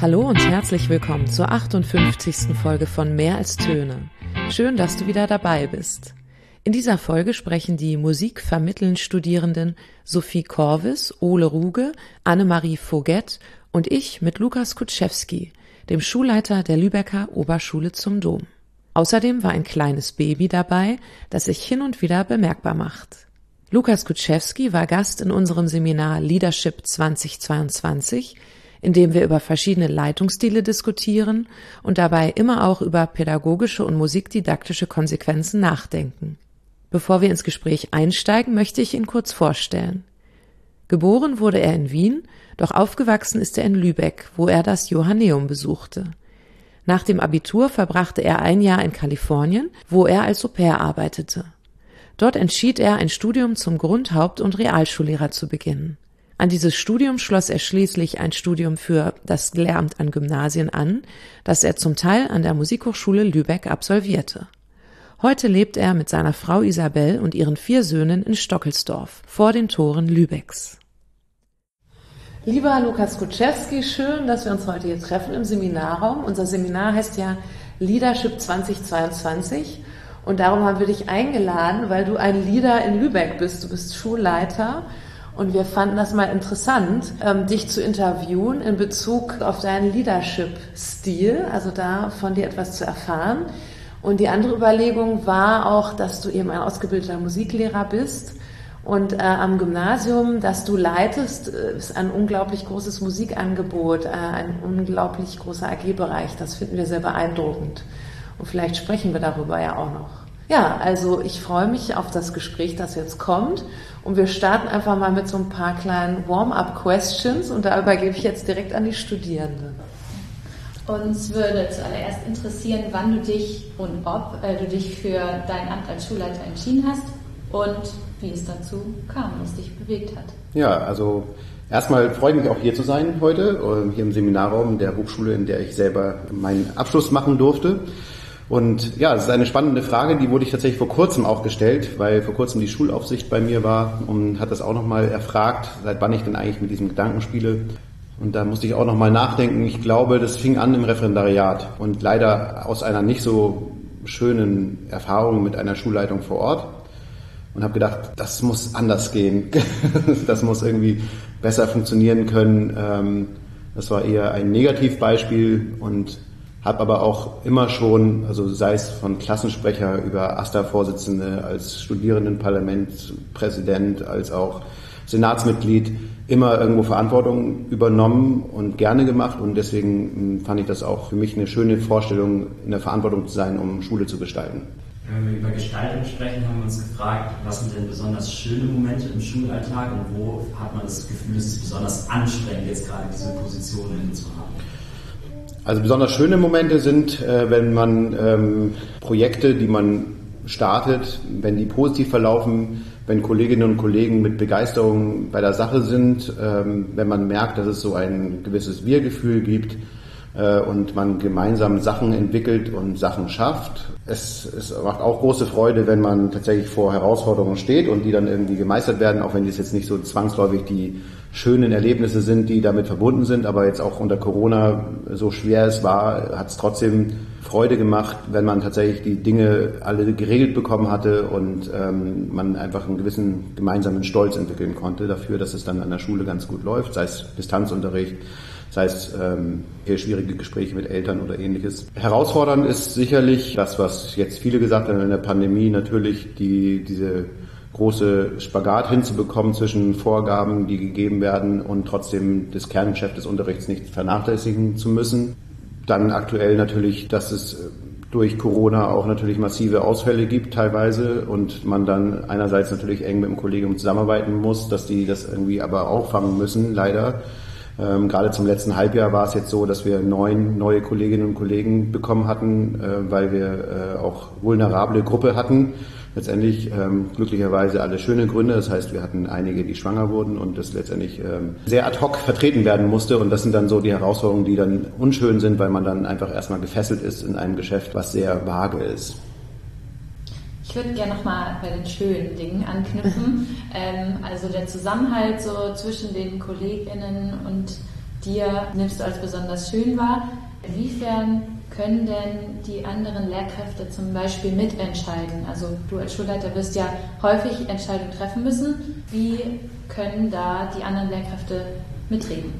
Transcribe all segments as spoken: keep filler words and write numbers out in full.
Hallo und herzlich willkommen zur achtundfünfzigsten Folge von Mehr als Töne. Schön, dass du wieder dabei bist. In dieser Folge sprechen die Musikvermitteln-Studierenden Sophie Korvis, Ole Ruge, Annemarie Voget und ich mit Lukas Kutschewski, dem Schulleiter der Lübecker Oberschule zum Dom. Außerdem war ein kleines Baby dabei, das sich hin und wieder bemerkbar macht. Lukas Kutschewski war Gast in unserem Seminar Leadership zweitausendzweiundzwanzig, in dem wir über verschiedene Leitungsstile diskutieren und dabei immer auch über pädagogische und musikdidaktische Konsequenzen nachdenken. Bevor wir ins Gespräch einsteigen, möchte ich ihn kurz vorstellen. Geboren wurde er in Wien, doch aufgewachsen ist er in Lübeck, wo er das Johanneum besuchte. Nach dem Abitur verbrachte er ein Jahr in Kalifornien, wo er als Au-pair arbeitete. Dort entschied er, ein Studium zum Grund-, Haupt- und Realschullehrer zu beginnen. An dieses Studium schloss er schließlich ein Studium für das Lehramt an Gymnasien an, das er zum Teil an der Musikhochschule Lübeck absolvierte. Heute lebt er mit seiner Frau Isabel und ihren vier Söhnen in Stockelsdorf, vor den Toren Lübecks. Lieber Lukas Kutschewski, schön, dass wir uns heute hier treffen im Seminarraum. Unser Seminar heißt ja Leadership zweitausendzweiundzwanzig und darum haben wir dich eingeladen, weil du ein Leader in Lübeck bist. Du bist Schulleiter und wir fanden das mal interessant, ähm, dich zu interviewen in Bezug auf deinen Leadership-Stil, also da von dir etwas zu erfahren. Und die andere Überlegung war auch, dass du eben ein ausgebildeter Musiklehrer bist und äh, am Gymnasium, das du leitest, äh, ist ein unglaublich großes Musikangebot, äh, ein unglaublich großer A G-Bereich. Das finden wir sehr beeindruckend. Und vielleicht sprechen wir darüber ja auch noch. Ja, also ich freue mich auf das Gespräch, das jetzt kommt. Und wir starten einfach mal mit so ein paar kleinen Warm-up-Questions und da übergebe ich jetzt direkt an die Studierenden. Uns würde zuallererst interessieren, wann du dich und ob äh, du dich für dein Amt als Schulleiter entschieden hast und wie es dazu kam, was dich bewegt hat. Ja, also erstmal freue ich mich auch hier zu sein heute, hier im Seminarraum der Hochschule, in der ich selber meinen Abschluss machen durfte. Und ja, es ist eine spannende Frage, die wurde ich tatsächlich vor kurzem auch gestellt, weil vor kurzem die Schulaufsicht bei mir war und hat das auch nochmal erfragt, seit wann ich denn eigentlich mit diesem Gedanken spiele. Und da musste ich auch nochmal nachdenken. Ich glaube, das fing an im Referendariat und leider aus einer nicht so schönen Erfahrung mit einer Schulleitung vor Ort. Und habe gedacht, das muss anders gehen. Das muss irgendwie besser funktionieren können. Das war eher ein Negativbeispiel und habe aber auch immer schon, also sei es von Klassensprecher über A S tA-Vorsitzende, als Studierendenparlamentspräsident, als auch Senatsmitglied, immer irgendwo Verantwortung übernommen und gerne gemacht. Und deswegen fand ich das auch für mich eine schöne Vorstellung, in der Verantwortung zu sein, um Schule zu gestalten. Wenn wir über Gestaltung sprechen, haben wir uns gefragt, was sind denn besonders schöne Momente im Schulalltag und wo hat man das Gefühl, es ist besonders anstrengend, jetzt gerade diese Position inne zu haben? Also besonders schöne Momente sind, wenn man ähm, Projekte, die man startet, wenn die positiv verlaufen, wenn Kolleginnen und Kollegen mit Begeisterung bei der Sache sind, ähm, wenn man merkt, dass es so ein gewisses Wir-Gefühl gibt äh, und man gemeinsam Sachen entwickelt und Sachen schafft. Es, es macht auch große Freude, wenn man tatsächlich vor Herausforderungen steht und die dann irgendwie gemeistert werden, auch wenn das jetzt nicht so zwangsläufig die schönen Erlebnisse sind, die damit verbunden sind, aber jetzt auch unter Corona, so schwer es war, hat es trotzdem Freude gemacht, wenn man tatsächlich die Dinge alle geregelt bekommen hatte und ähm, man einfach einen gewissen gemeinsamen Stolz entwickeln konnte dafür, dass es dann an der Schule ganz gut läuft, sei es Distanzunterricht, sei es ähm, eher schwierige Gespräche mit Eltern oder ähnliches. Herausfordernd ist sicherlich das, was jetzt viele gesagt haben in der Pandemie, natürlich die diese große Spagat hinzubekommen zwischen Vorgaben, die gegeben werden und trotzdem das Kerngeschäft des Unterrichts nicht vernachlässigen zu müssen. Dann aktuell natürlich, dass es durch Corona auch natürlich massive Ausfälle gibt teilweise und man dann einerseits natürlich eng mit dem Kollegium zusammenarbeiten muss, dass die das irgendwie aber auffangen müssen, leider. Ähm, gerade zum letzten Halbjahr war es jetzt so, dass wir neun neue Kolleginnen und Kollegen bekommen hatten, äh, weil wir äh, auch vulnerable Gruppe hatten. Letztendlich ähm, glücklicherweise alle schöne Gründe. Das heißt, wir hatten einige, die schwanger wurden und das letztendlich ähm, sehr ad hoc vertreten werden musste. Und das sind dann so die Herausforderungen, die dann unschön sind, weil man dann einfach erstmal gefesselt ist in einem Geschäft, was sehr vage ist. Ich würde gerne nochmal bei den schönen Dingen anknüpfen. ähm, also der Zusammenhalt so zwischen den KollegInnen und dir nimmst du als besonders schön wahr. Inwiefern können denn die anderen Lehrkräfte zum Beispiel mitentscheiden? Also du als Schulleiter wirst ja häufig Entscheidungen treffen müssen. Wie können da die anderen Lehrkräfte mitreden?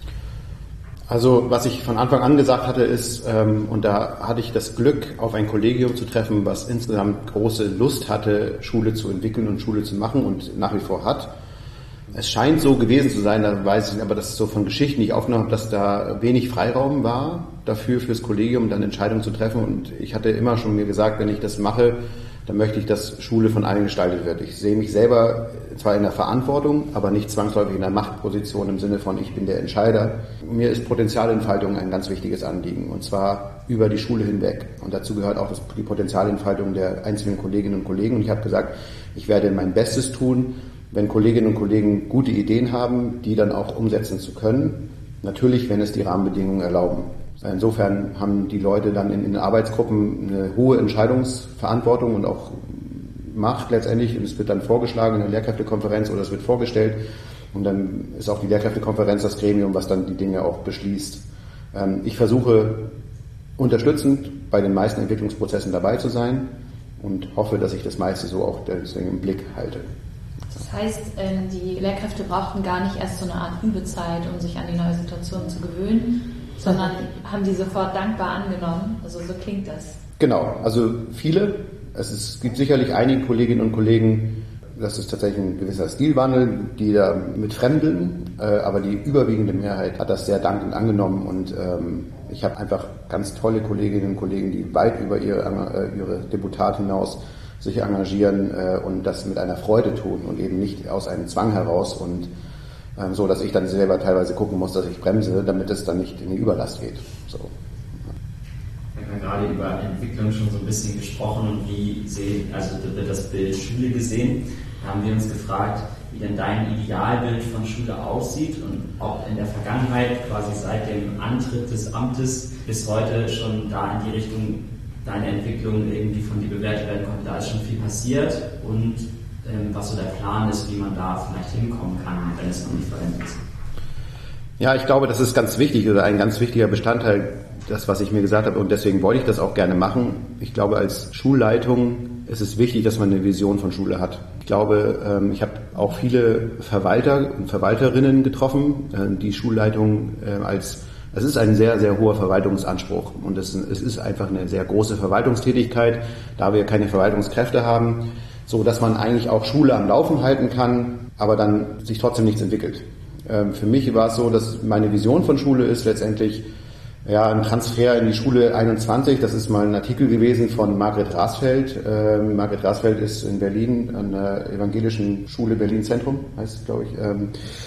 Also was ich von Anfang an gesagt hatte ist, ähm, und da hatte ich das Glück, auf ein Kollegium zu treffen, was insgesamt große Lust hatte, Schule zu entwickeln und Schule zu machen und nach wie vor hat. Es scheint so gewesen zu sein, da weiß ich nicht, aber das ist so von Geschichten, die ich aufgenommen habe, dass da wenig Freiraum war dafür, fürs Kollegium dann Entscheidungen zu treffen. Und ich hatte immer schon mir gesagt, wenn ich das mache, dann möchte ich, dass Schule von allen gestaltet wird. Ich sehe mich selber zwar in der Verantwortung, aber nicht zwangsläufig in der Machtposition im Sinne von, ich bin der Entscheider. Mir ist Potenzialentfaltung ein ganz wichtiges Anliegen, und zwar über die Schule hinweg. Und dazu gehört auch das, die Potenzialentfaltung der einzelnen Kolleginnen und Kollegen. Und ich habe gesagt, ich werde mein Bestes tun, wenn Kolleginnen und Kollegen gute Ideen haben, die dann auch umsetzen zu können. Natürlich, wenn es die Rahmenbedingungen erlauben. Insofern haben die Leute dann in den Arbeitsgruppen eine hohe Entscheidungsverantwortung und auch Macht letztendlich. Und es wird dann vorgeschlagen in der Lehrkräftekonferenz oder es wird vorgestellt. Und dann ist auch die Lehrkräftekonferenz das Gremium, was dann die Dinge auch beschließt. Ich versuche unterstützend bei den meisten Entwicklungsprozessen dabei zu sein und hoffe, dass ich das meiste so auch deswegen im Blick halte. Das heißt, die Lehrkräfte brauchten gar nicht erst so eine Art Übezeit, um sich an die neue Situation zu gewöhnen, sondern haben die sofort dankbar angenommen. Also so klingt das. Genau, also viele. Es, ist, es gibt sicherlich einige Kolleginnen und Kollegen, das ist tatsächlich ein gewisser Stilwandel, die da mit fremdeln, äh, aber die überwiegende Mehrheit hat das sehr dankend angenommen. Und ähm, ich habe einfach ganz tolle Kolleginnen und Kollegen, die weit über ihre, äh, ihre Deputat hinaus sich engagieren äh, und das mit einer Freude tun und eben nicht aus einem Zwang heraus, und ähm, so, dass ich dann selber teilweise gucken muss, dass ich bremse, damit es dann nicht in die Überlast geht. So. Wir haben gerade über Entwicklung schon so ein bisschen gesprochen und wie sehen, also wird das Bild Schule gesehen. Da haben wir uns gefragt, wie denn dein Idealbild von Schule aussieht und ob in der Vergangenheit, quasi seit dem Antritt des Amtes bis heute, schon da in die Richtung deine Entwicklung irgendwie von dir bewertet werden konnte. Da ist schon viel passiert, und ähm, was so der Plan ist, wie man da vielleicht hinkommen kann, wenn es noch nicht vollendet ist. Ja, ich glaube, das ist ganz wichtig oder ein ganz wichtiger Bestandteil, das, was ich mir gesagt habe, und deswegen wollte ich das auch gerne machen. Ich glaube, als Schulleitung ist es wichtig, dass man eine Vision von Schule hat. Ich glaube, ähm, ich habe auch viele Verwalter und Verwalterinnen getroffen, äh, die Schulleitung äh, als Es ist ein sehr, sehr hoher Verwaltungsanspruch, und es, es ist einfach eine sehr große Verwaltungstätigkeit, da wir keine Verwaltungskräfte haben, so dass man eigentlich auch Schule am Laufen halten kann, aber dann sich trotzdem nichts entwickelt. Ähm, für mich war es so, dass meine Vision von Schule ist letztendlich ja ein Transfer in die Schule einundzwanzig. Das ist mal ein Artikel gewesen von Margret Rasfeld. Ähm, Margret Rasfeld ist in Berlin an der Evangelischen Schule Berlin Zentrum, heißt es, glaube ich. Ähm,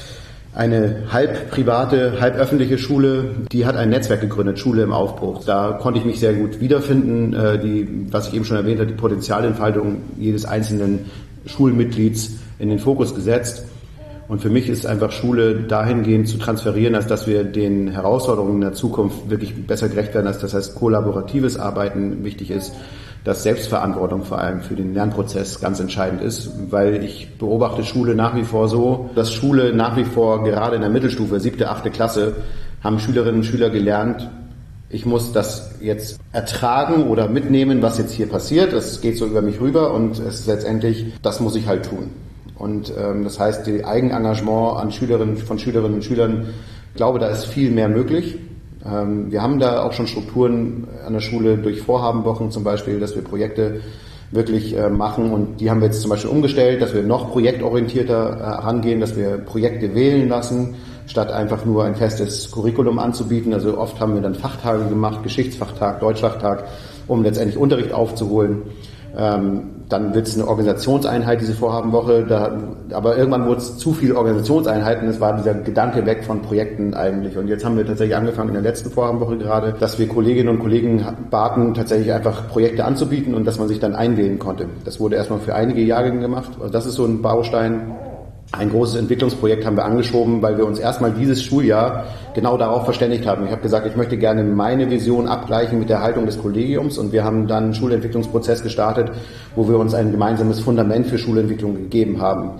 Eine halb private, halb öffentliche Schule, die hat ein Netzwerk gegründet, Schule im Aufbruch. Da konnte ich mich sehr gut wiederfinden, die, was ich eben schon erwähnt habe, die Potenzialentfaltung jedes einzelnen Schulmitglieds in den Fokus gesetzt. Und für mich ist einfach Schule dahingehend zu transferieren, als dass wir den Herausforderungen der Zukunft wirklich besser gerecht werden, als das heißt kollaboratives Arbeiten wichtig ist, dass Selbstverantwortung vor allem für den Lernprozess ganz entscheidend ist, weil ich beobachte Schule nach wie vor so, dass Schule nach wie vor gerade in der Mittelstufe, siebte, achte Klasse, haben Schülerinnen und Schüler gelernt, ich muss das jetzt ertragen oder mitnehmen, was jetzt hier passiert, das geht so über mich rüber, und es ist letztendlich, das muss ich halt tun. Und ähm, das heißt, die Eigenengagement an Schülerinnen, von Schülerinnen und Schülern, ich glaube, da ist viel mehr möglich. Wir haben da auch schon Strukturen an der Schule durch Vorhabenwochen zum Beispiel, dass wir Projekte wirklich machen, und die haben wir jetzt zum Beispiel umgestellt, dass wir noch projektorientierter herangehen, dass wir Projekte wählen lassen, statt einfach nur ein festes Curriculum anzubieten. Also oft haben wir dann Fachtage gemacht, Geschichtsfachtag, Deutschfachtag, um letztendlich Unterricht aufzuholen. Ähm, dann wird es eine Organisationseinheit, diese Vorhabenwoche, da, aber irgendwann wurde es zu viele Organisationseinheiten, es war dieser Gedanke weg von Projekten eigentlich. Und jetzt haben wir tatsächlich angefangen in der letzten Vorhabenwoche gerade, dass wir Kolleginnen und Kollegen baten, tatsächlich einfach Projekte anzubieten und dass man sich dann einwählen konnte. Das wurde erstmal für einige Jahrgänge gemacht. Also das ist so ein Baustein. Ein großes Entwicklungsprojekt haben wir angeschoben, weil wir uns erstmal dieses Schuljahr genau darauf verständigt haben. Ich habe gesagt, ich möchte gerne meine Vision abgleichen mit der Haltung des Kollegiums, und wir haben dann einen Schulentwicklungsprozess gestartet, wo wir uns ein gemeinsames Fundament für Schulentwicklung gegeben haben.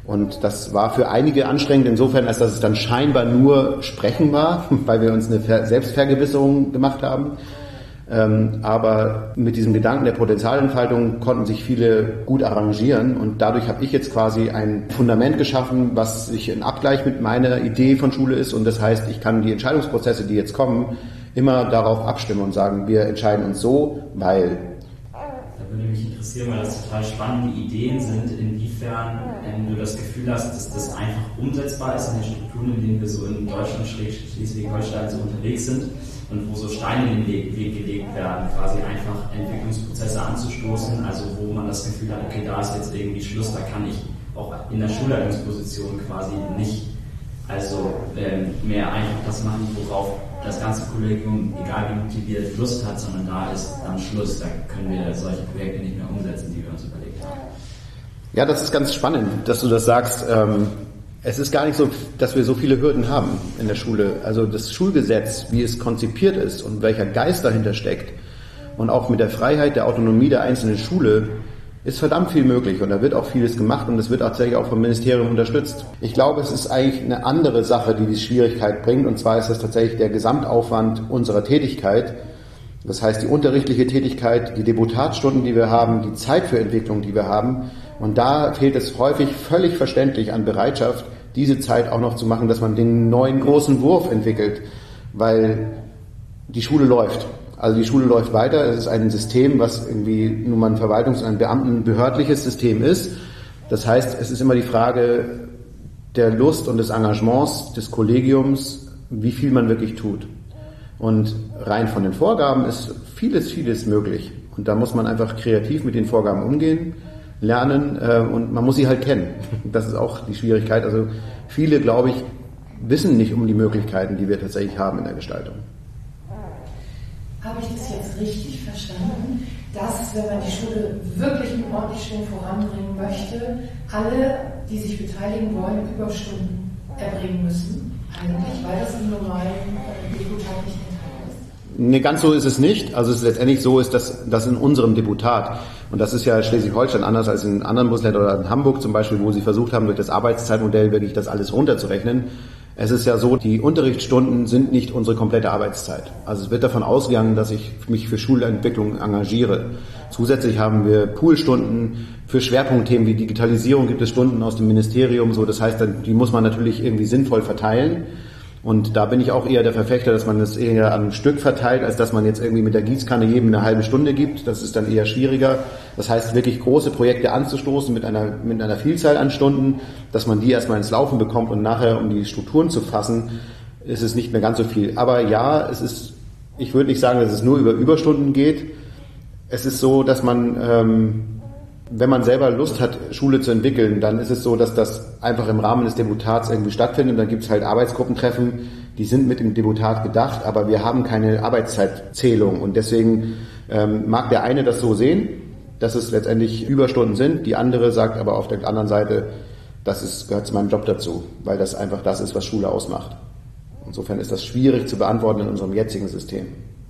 Und das war für einige anstrengend insofern, als dass es dann scheinbar nur Sprechen war, weil wir uns eine Selbstvergewisserung gemacht haben. Ähm, aber mit diesem Gedanken der Potenzialentfaltung konnten sich viele gut arrangieren und dadurch habe ich jetzt quasi ein Fundament geschaffen, was sich in Abgleich mit meiner Idee von Schule ist und das heißt, ich kann die Entscheidungsprozesse, die jetzt kommen, immer darauf abstimmen und sagen, wir entscheiden uns so, weil... Da würde mich interessieren, weil das total spannende Ideen sind, inwiefern ähm, du das Gefühl hast, dass das einfach umsetzbar ist in den Strukturen, in denen wir so in Deutschland, Schleswig-Holstein so unterwegs sind. Und wo so Steine in den Weg gelegt werden, quasi einfach Entwicklungsprozesse anzustoßen, also wo man das Gefühl hat, okay, da ist jetzt irgendwie Schluss, da kann ich auch in der Schulleitungsposition quasi nicht also ähm, mehr einfach das machen, worauf das ganze Kollegium, egal wie motiviert, Lust hat, sondern da ist dann Schluss, da können wir solche Projekte nicht mehr umsetzen, die wir uns überlegt haben. Ja, das ist ganz spannend, dass du das sagst. Ähm Es ist gar nicht so, dass wir so viele Hürden haben in der Schule. Also das Schulgesetz, wie es konzipiert ist und welcher Geist dahinter steckt und auch mit der Freiheit der Autonomie der einzelnen Schule ist verdammt viel möglich und da wird auch vieles gemacht und es wird tatsächlich auch vom Ministerium unterstützt. Ich glaube, es ist eigentlich eine andere Sache, die die Schwierigkeit bringt und zwar ist das tatsächlich der Gesamtaufwand unserer Tätigkeit. Das heißt, die unterrichtliche Tätigkeit, die Deputatsstunden, die wir haben, die Zeit für Entwicklung, die wir haben. Und da fehlt es häufig völlig verständlich an Bereitschaft, diese Zeit auch noch zu machen, dass man den neuen großen Wurf entwickelt, weil die Schule läuft. Also die Schule läuft weiter. Es ist ein System, was irgendwie nun mal ein Verwaltungs- und ein beamtenbehördliches System ist. Das heißt, es ist immer die Frage der Lust und des Engagements des Kollegiums, wie viel man wirklich tut. Und rein von den Vorgaben ist vieles, vieles möglich. Und da muss man einfach kreativ mit den Vorgaben umgehen, lernen äh, und man muss sie halt kennen. Das ist auch die Schwierigkeit. Also viele, glaube ich, wissen nicht um die Möglichkeiten, die wir tatsächlich haben in der Gestaltung. Habe ich das jetzt richtig verstanden, dass, wenn man die Schule wirklich mit ordentlich Schwung voranbringen möchte, alle, die sich beteiligen wollen, Überstunden erbringen müssen? Eigentlich, weil das im normalen Deputat nicht enthalten ist. Nee, ganz so ist es nicht. Also es ist letztendlich so, ist, dass das in unserem Deputat, und das ist ja Schleswig-Holstein anders als in anderen Bundesländern oder in Hamburg zum Beispiel, wo sie versucht haben, durch das Arbeitszeitmodell wirklich das alles runterzurechnen. Es ist ja so, die Unterrichtsstunden sind nicht unsere komplette Arbeitszeit. Also es wird davon ausgegangen, dass ich mich für Schulentwicklung engagiere. Zusätzlich haben wir Poolstunden für Schwerpunktthemen wie Digitalisierung, gibt es Stunden aus dem Ministerium, so. Das heißt, die muss man natürlich irgendwie sinnvoll verteilen. Und da bin ich auch eher der Verfechter, dass man das eher am Stück verteilt, als dass man jetzt irgendwie mit der Gießkanne jedem eine halbe Stunde gibt. Das ist dann eher schwieriger. Das heißt, wirklich große Projekte anzustoßen mit einer, mit einer Vielzahl an Stunden, dass man die erstmal ins Laufen bekommt und nachher, um die Strukturen zu fassen, ist es nicht mehr ganz so viel. Aber ja, es ist, ich würde nicht sagen, dass es nur über Überstunden geht. Es ist so, dass man, ähm, wenn man selber Lust hat, Schule zu entwickeln, dann ist es so, dass das einfach im Rahmen des Deputats irgendwie stattfindet. Und dann gibt es halt Arbeitsgruppentreffen, die sind mit dem Deputat gedacht, aber wir haben keine Arbeitszeitzählung. Und deswegen ähm, mag der eine das so sehen, dass es letztendlich Überstunden sind. Die andere sagt aber auf der anderen Seite, das ist, gehört zu meinem Job dazu, weil das einfach das ist, was Schule ausmacht. Insofern ist das schwierig zu beantworten in unserem jetzigen System.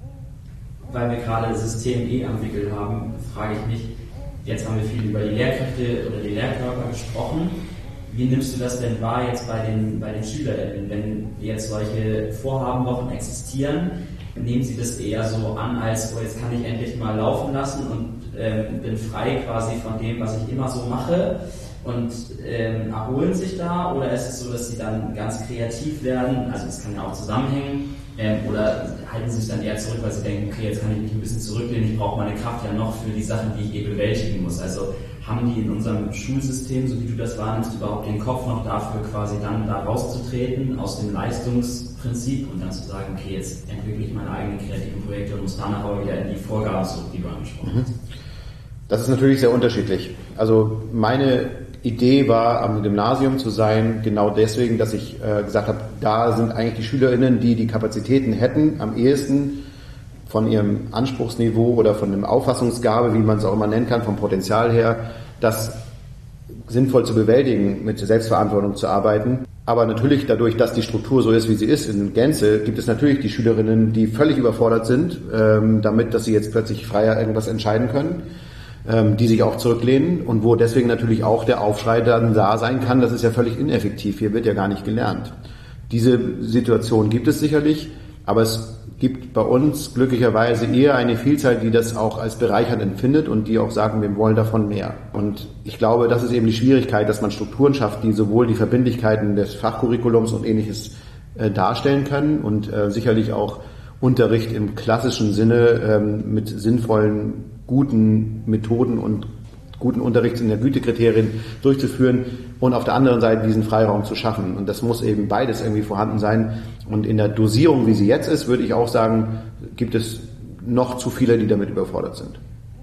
Weil wir gerade das System eh am Wickel haben, frage ich mich, jetzt haben wir viel über die Lehrkräfte oder die Lehrkörper gesprochen. Wie nimmst du das denn wahr jetzt bei den, bei den SchülerInnen? Wenn jetzt solche Vorhabenwochen existieren, nehmen sie das eher so an, als oh, jetzt kann ich endlich mal laufen lassen und ähm, bin frei quasi von dem, was ich immer so mache und ähm, erholen sich da? Oder ist es so, dass sie dann ganz kreativ werden? Also das kann ja auch zusammenhängen. Ähm, oder halten sie sich dann eher zurück, weil sie denken, okay, jetzt kann ich mich ein bisschen zurücklehnen, ich brauche meine Kraft ja noch für die Sachen, die ich eh bewältigen muss. Also haben die in unserem Schulsystem, so wie du das wahrnimmst, überhaupt den Kopf noch dafür, quasi dann da rauszutreten aus dem Leistungsprinzip und dann zu sagen, okay, jetzt entwickle ich meine eigenen kreativen Projekte und muss danach aber wieder in die Vorgaben zurück, die du angesprochen hast. Das ist natürlich sehr unterschiedlich. Also meine Idee war, am Gymnasium zu sein, genau deswegen, dass ich äh, gesagt habe, da sind eigentlich die SchülerInnen, die die Kapazitäten hätten, am ehesten von ihrem Anspruchsniveau oder von der Auffassungsgabe, wie man es auch immer nennen kann, vom Potenzial her, das sinnvoll zu bewältigen, mit Selbstverantwortung zu arbeiten. Aber natürlich dadurch, dass die Struktur so ist, wie sie ist, in Gänze, gibt es natürlich die SchülerInnen, die völlig überfordert sind, ähm, damit, dass sie jetzt plötzlich freier irgendwas entscheiden können. ähm, die sich auch zurücklehnen und wo deswegen natürlich auch der Aufschrei dann da sein kann, das ist ja völlig ineffektiv, hier wird ja gar nicht gelernt. Diese Situation gibt es sicherlich, aber es gibt bei uns glücklicherweise eher eine Vielzahl, die das auch als bereichernd empfindet und die auch sagen, wir wollen davon mehr. Und ich glaube, das ist eben die Schwierigkeit, dass man Strukturen schafft, die sowohl die Verbindlichkeiten des Fachcurriculums und Ähnliches äh, darstellen können und äh, sicherlich auch Unterricht im klassischen Sinne ähm, mit sinnvollen, guten Methoden und guten Unterrichts- in der Gütekriterien durchzuführen und auf der anderen Seite diesen Freiraum zu schaffen. Und das muss eben beides irgendwie vorhanden sein. Und in der Dosierung, wie sie jetzt ist, würde ich auch sagen, gibt es noch zu viele, die damit überfordert sind.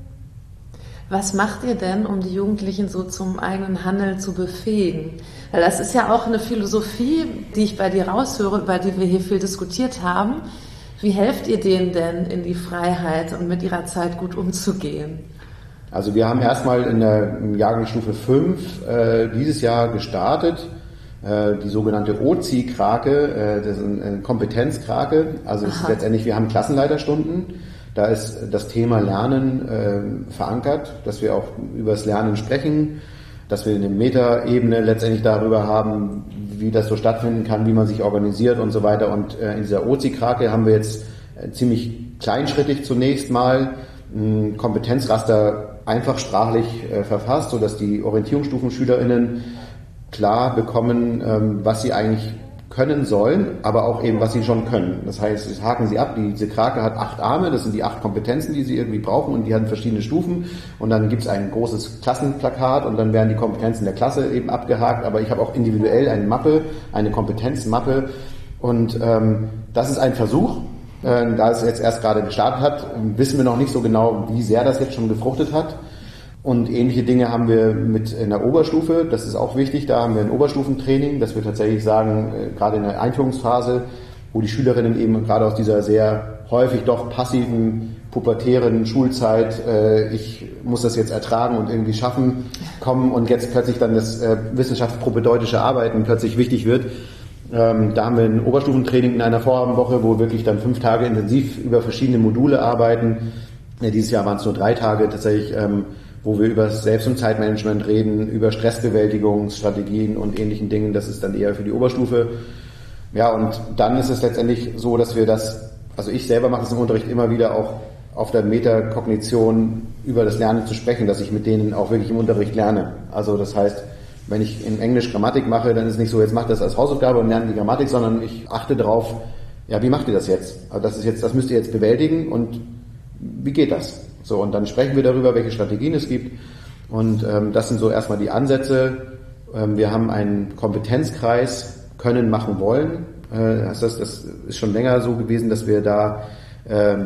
Was macht ihr denn, um die Jugendlichen so zum eigenen Handeln zu befähigen? Weil das ist ja auch eine Philosophie, die ich bei dir raushöre, über die wir hier viel diskutiert haben. Wie helft ihr denen denn in die Freiheit und mit ihrer Zeit gut umzugehen? Also wir haben erstmal in der in Jahrgangsstufe fünf äh, dieses Jahr gestartet, äh, die sogenannte O Z I-Krake, äh, das ist eine Kompetenzkrake. Also es ist letztendlich, wir haben Klassenleiterstunden, da ist das Thema Lernen äh, verankert, dass wir auch über das Lernen sprechen, dass wir eine Metaebene letztendlich darüber haben, wie das so stattfinden kann, wie man sich organisiert und so weiter. Und äh, in dieser O Z I-Krake haben wir jetzt äh, ziemlich kleinschrittig zunächst mal ein Kompetenzraster einfach sprachlich äh, verfasst, sodass die Orientierungsstufenschülerinnen klar bekommen, ähm, was sie eigentlich können sollen, aber auch eben, was sie schon können. Das heißt, das haken sie ab. Diese Krake hat acht Arme, das sind die acht Kompetenzen, die sie irgendwie brauchen und die haben verschiedene Stufen. Und dann gibt es ein großes Klassenplakat und dann werden die Kompetenzen der Klasse eben abgehakt. Aber ich habe auch individuell eine Mappe, eine Kompetenzmappe und ähm, das ist ein Versuch. Da es jetzt erst gerade gestartet hat, wissen wir noch nicht so genau, wie sehr das jetzt schon gefruchtet hat. Und ähnliche Dinge haben wir mit in der Oberstufe, das ist auch wichtig, da haben wir ein Oberstufentraining, dass wir tatsächlich sagen, gerade in der Einführungsphase, wo die Schülerinnen eben gerade aus dieser sehr häufig doch passiven, pubertären Schulzeit, ich muss das jetzt ertragen und irgendwie schaffen, kommen und jetzt plötzlich dann das wissenschaftspropädeutische Arbeiten plötzlich wichtig wird. Ähm, da haben wir ein Oberstufentraining in einer Vorabendwoche, wo wir wirklich dann fünf Tage intensiv über verschiedene Module arbeiten. Ja, dieses Jahr waren es nur drei Tage tatsächlich, ähm, wo wir über Selbst- und Zeitmanagement reden, über Stressbewältigungsstrategien und ähnlichen Dingen. Das ist dann eher für die Oberstufe. Ja, und dann ist es letztendlich so, dass wir das, also ich selber mache es im Unterricht immer wieder auch auf der Metakognition über das Lernen zu sprechen, dass ich mit denen auch wirklich im Unterricht lerne. Also das heißt, wenn ich in Englisch Grammatik mache, dann ist es nicht so, jetzt macht das als Hausaufgabe und lernt die Grammatik, sondern ich achte darauf, ja, wie macht ihr das jetzt? Also das ist jetzt, das müsst ihr jetzt bewältigen und wie geht das? So, und dann sprechen wir darüber, welche Strategien es gibt. Und ähm, das sind so erstmal die Ansätze. Ähm, wir haben einen Kompetenzkreis können, machen, wollen. Äh, das, das ist schon länger so gewesen, dass wir da ähm,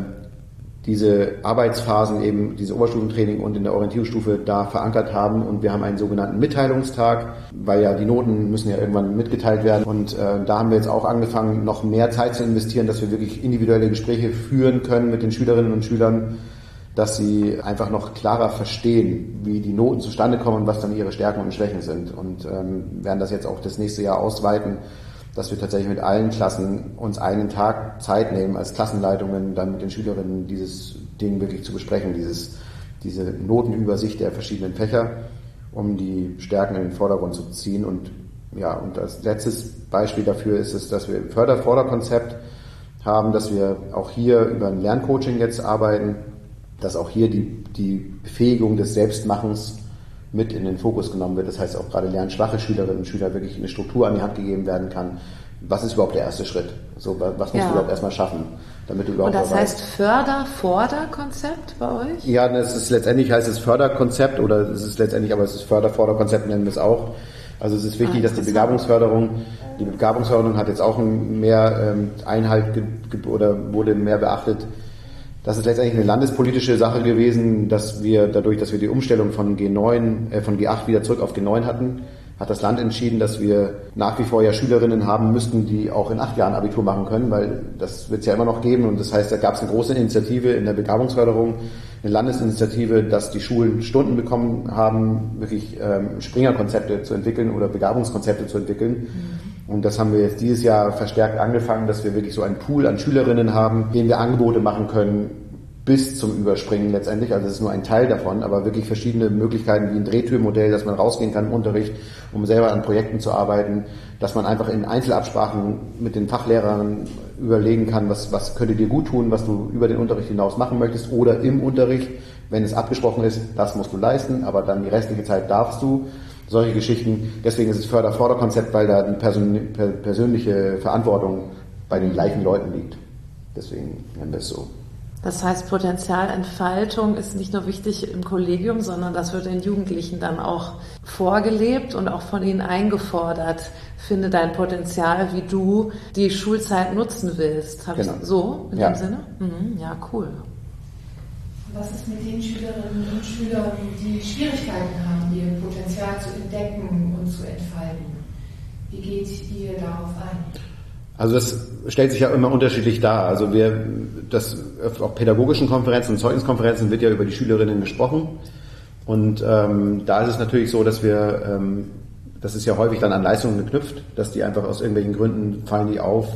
diese Arbeitsphasen eben, diese Oberstufentraining und in der Orientierungsstufe da verankert haben und wir haben einen sogenannten Mitteilungstag, weil ja die Noten müssen ja irgendwann mitgeteilt werden und äh, da haben wir jetzt auch angefangen, noch mehr Zeit zu investieren, dass wir wirklich individuelle Gespräche führen können mit den Schülerinnen und Schülern, dass sie einfach noch klarer verstehen, wie die Noten zustande kommen und was dann ihre Stärken und Schwächen sind und ähm, werden das jetzt auch das nächste Jahr ausweiten, dass wir tatsächlich mit allen Klassen uns einen Tag Zeit nehmen als Klassenleitungen, dann mit den Schülerinnen dieses Ding wirklich zu besprechen, dieses, diese Notenübersicht der verschiedenen Fächer, um die Stärken in den Vordergrund zu ziehen. Und ja, und als letztes Beispiel dafür ist es, dass wir ein Förder-Vorder-Konzept haben, dass wir auch hier über ein Lerncoaching jetzt arbeiten, dass auch hier die, die Befähigung des Selbstmachens mit in den Fokus genommen wird. Das heißt auch gerade lernschwache Schülerinnen und Schüler wirklich eine Struktur an die Hand gegeben werden kann. Was ist überhaupt der erste Schritt? So, was musst ja. du überhaupt erstmal schaffen, damit du überhaupt Und das dabei heißt Förder-Vorder-Konzept bei euch? Ja, das ist letztendlich heißt es Förderkonzept oder es ist letztendlich, aber es ist Förder-Vorder-Konzept nennen wir es auch. Also es ist wichtig, ah, dass die Begabungsförderung, die Begabungsförderung hat jetzt auch mehr ähm, Einhalt ge, ge, oder wurde mehr beachtet. Das ist letztendlich eine landespolitische Sache gewesen, dass wir dadurch, dass wir die Umstellung von G neun, äh, von G acht wieder zurück auf G neun hatten, hat das Land entschieden, dass wir nach wie vor ja Schülerinnen haben müssten, die auch in acht Jahren Abitur machen können, weil das wird es ja immer noch geben. Und das heißt, da gab es eine große Initiative in der Begabungsförderung, eine Landesinitiative, dass die Schulen Stunden bekommen haben, wirklich ähm, Springer-Konzepte zu entwickeln oder Begabungskonzepte zu entwickeln. Mhm. Und das haben wir jetzt dieses Jahr verstärkt angefangen, dass wir wirklich so einen Pool an Schülerinnen haben, denen wir Angebote machen können, bis zum Überspringen letztendlich, also es ist nur ein Teil davon, aber wirklich verschiedene Möglichkeiten wie ein Drehtürmodell, dass man rausgehen kann im Unterricht, um selber an Projekten zu arbeiten, dass man einfach in Einzelabsprachen mit den Fachlehrern überlegen kann, was, was könnte dir gut tun, was du über den Unterricht hinaus machen möchtest oder im Unterricht, wenn es abgesprochen ist, das musst du leisten, aber dann die restliche Zeit darfst du. Solche Geschichten, deswegen ist es Förder-Förder-Konzept, weil da die Persön- per- persönliche Verantwortung bei den gleichen Leuten liegt. Deswegen nennen wir es so. Das heißt, Potenzialentfaltung ist nicht nur wichtig im Kollegium, sondern das wird den Jugendlichen dann auch vorgelebt und auch von ihnen eingefordert. Finde dein Potenzial, wie du die Schulzeit nutzen willst. Habe genau. ich so in ja. dem Sinne? Mhm, ja, cool. Was ist mit den Schülerinnen und Schülern, die Schwierigkeiten haben, ihr Potenzial zu entdecken und zu entfalten? Wie geht ihr darauf ein? Also das stellt sich ja immer unterschiedlich dar. Also wir, das auf pädagogischen Konferenzen und Zeugniskonferenzen wird ja über die Schülerinnen gesprochen. Und ähm, da ist es natürlich so, dass wir, ähm, das ist ja häufig dann an Leistungen geknüpft, dass die einfach aus irgendwelchen Gründen fallen die auf,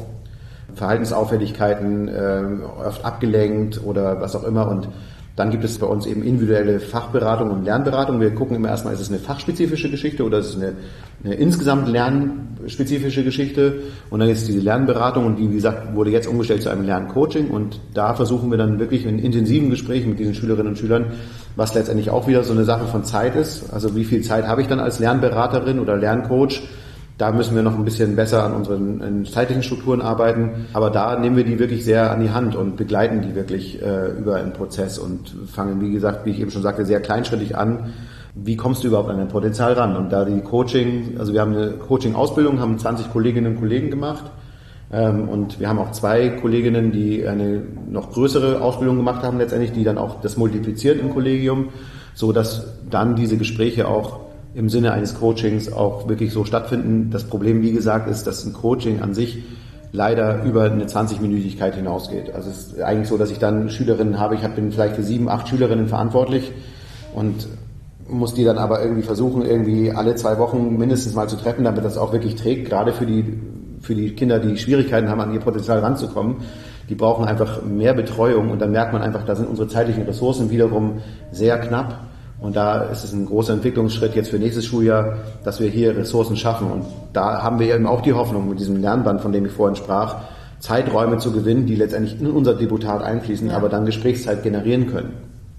Verhaltensauffälligkeiten, äh, oft abgelenkt oder was auch immer. Und dann gibt es bei uns eben individuelle Fachberatung und Lernberatung. Wir gucken immer erstmal, ist es eine fachspezifische Geschichte oder ist es eine, eine insgesamt lernspezifische Geschichte. Und dann ist diese Lernberatung und die, wie gesagt, wurde jetzt umgestellt zu einem Lerncoaching. Und da versuchen wir dann wirklich in intensiven Gesprächen mit diesen Schülerinnen und Schülern, was letztendlich auch wieder so eine Sache von Zeit ist. Also wie viel Zeit habe ich dann als Lernberaterin oder Lerncoach? Da müssen wir noch ein bisschen besser an unseren zeitlichen Strukturen arbeiten. Aber da nehmen wir die wirklich sehr an die Hand und begleiten die wirklich äh, über einen Prozess und fangen, wie gesagt, wie ich eben schon sagte, sehr kleinschrittig an. Wie kommst du überhaupt an dein Potenzial ran? Und da die Coaching, also wir haben eine Coaching-Ausbildung, haben zwanzig Kolleginnen und Kollegen gemacht. Ähm, und wir haben auch zwei Kolleginnen, die eine noch größere Ausbildung gemacht haben letztendlich, die dann auch das multiplizieren im Kollegium, so dass dann diese Gespräche auch im Sinne eines Coachings auch wirklich so stattfinden. Das Problem, wie gesagt, ist, dass ein Coaching an sich leider über eine zwanzig-Minütigkeit hinausgeht. Also es ist eigentlich so, dass ich dann Schülerinnen habe, ich bin vielleicht für sieben, acht Schülerinnen verantwortlich und muss die dann aber irgendwie versuchen, irgendwie alle zwei Wochen mindestens mal zu treffen, damit das auch wirklich trägt, gerade für die, für die Kinder, die Schwierigkeiten haben, an ihr Potenzial ranzukommen. Die brauchen einfach mehr Betreuung und dann merkt man einfach, da sind unsere zeitlichen Ressourcen wiederum sehr knapp. Und da ist es ein großer Entwicklungsschritt jetzt für nächstes Schuljahr, dass wir hier Ressourcen schaffen. Und da haben wir eben auch die Hoffnung mit diesem Lernband, von dem ich vorhin sprach, Zeiträume zu gewinnen, die letztendlich in unser Deputat einfließen, ja. aber dann Gesprächszeit generieren können.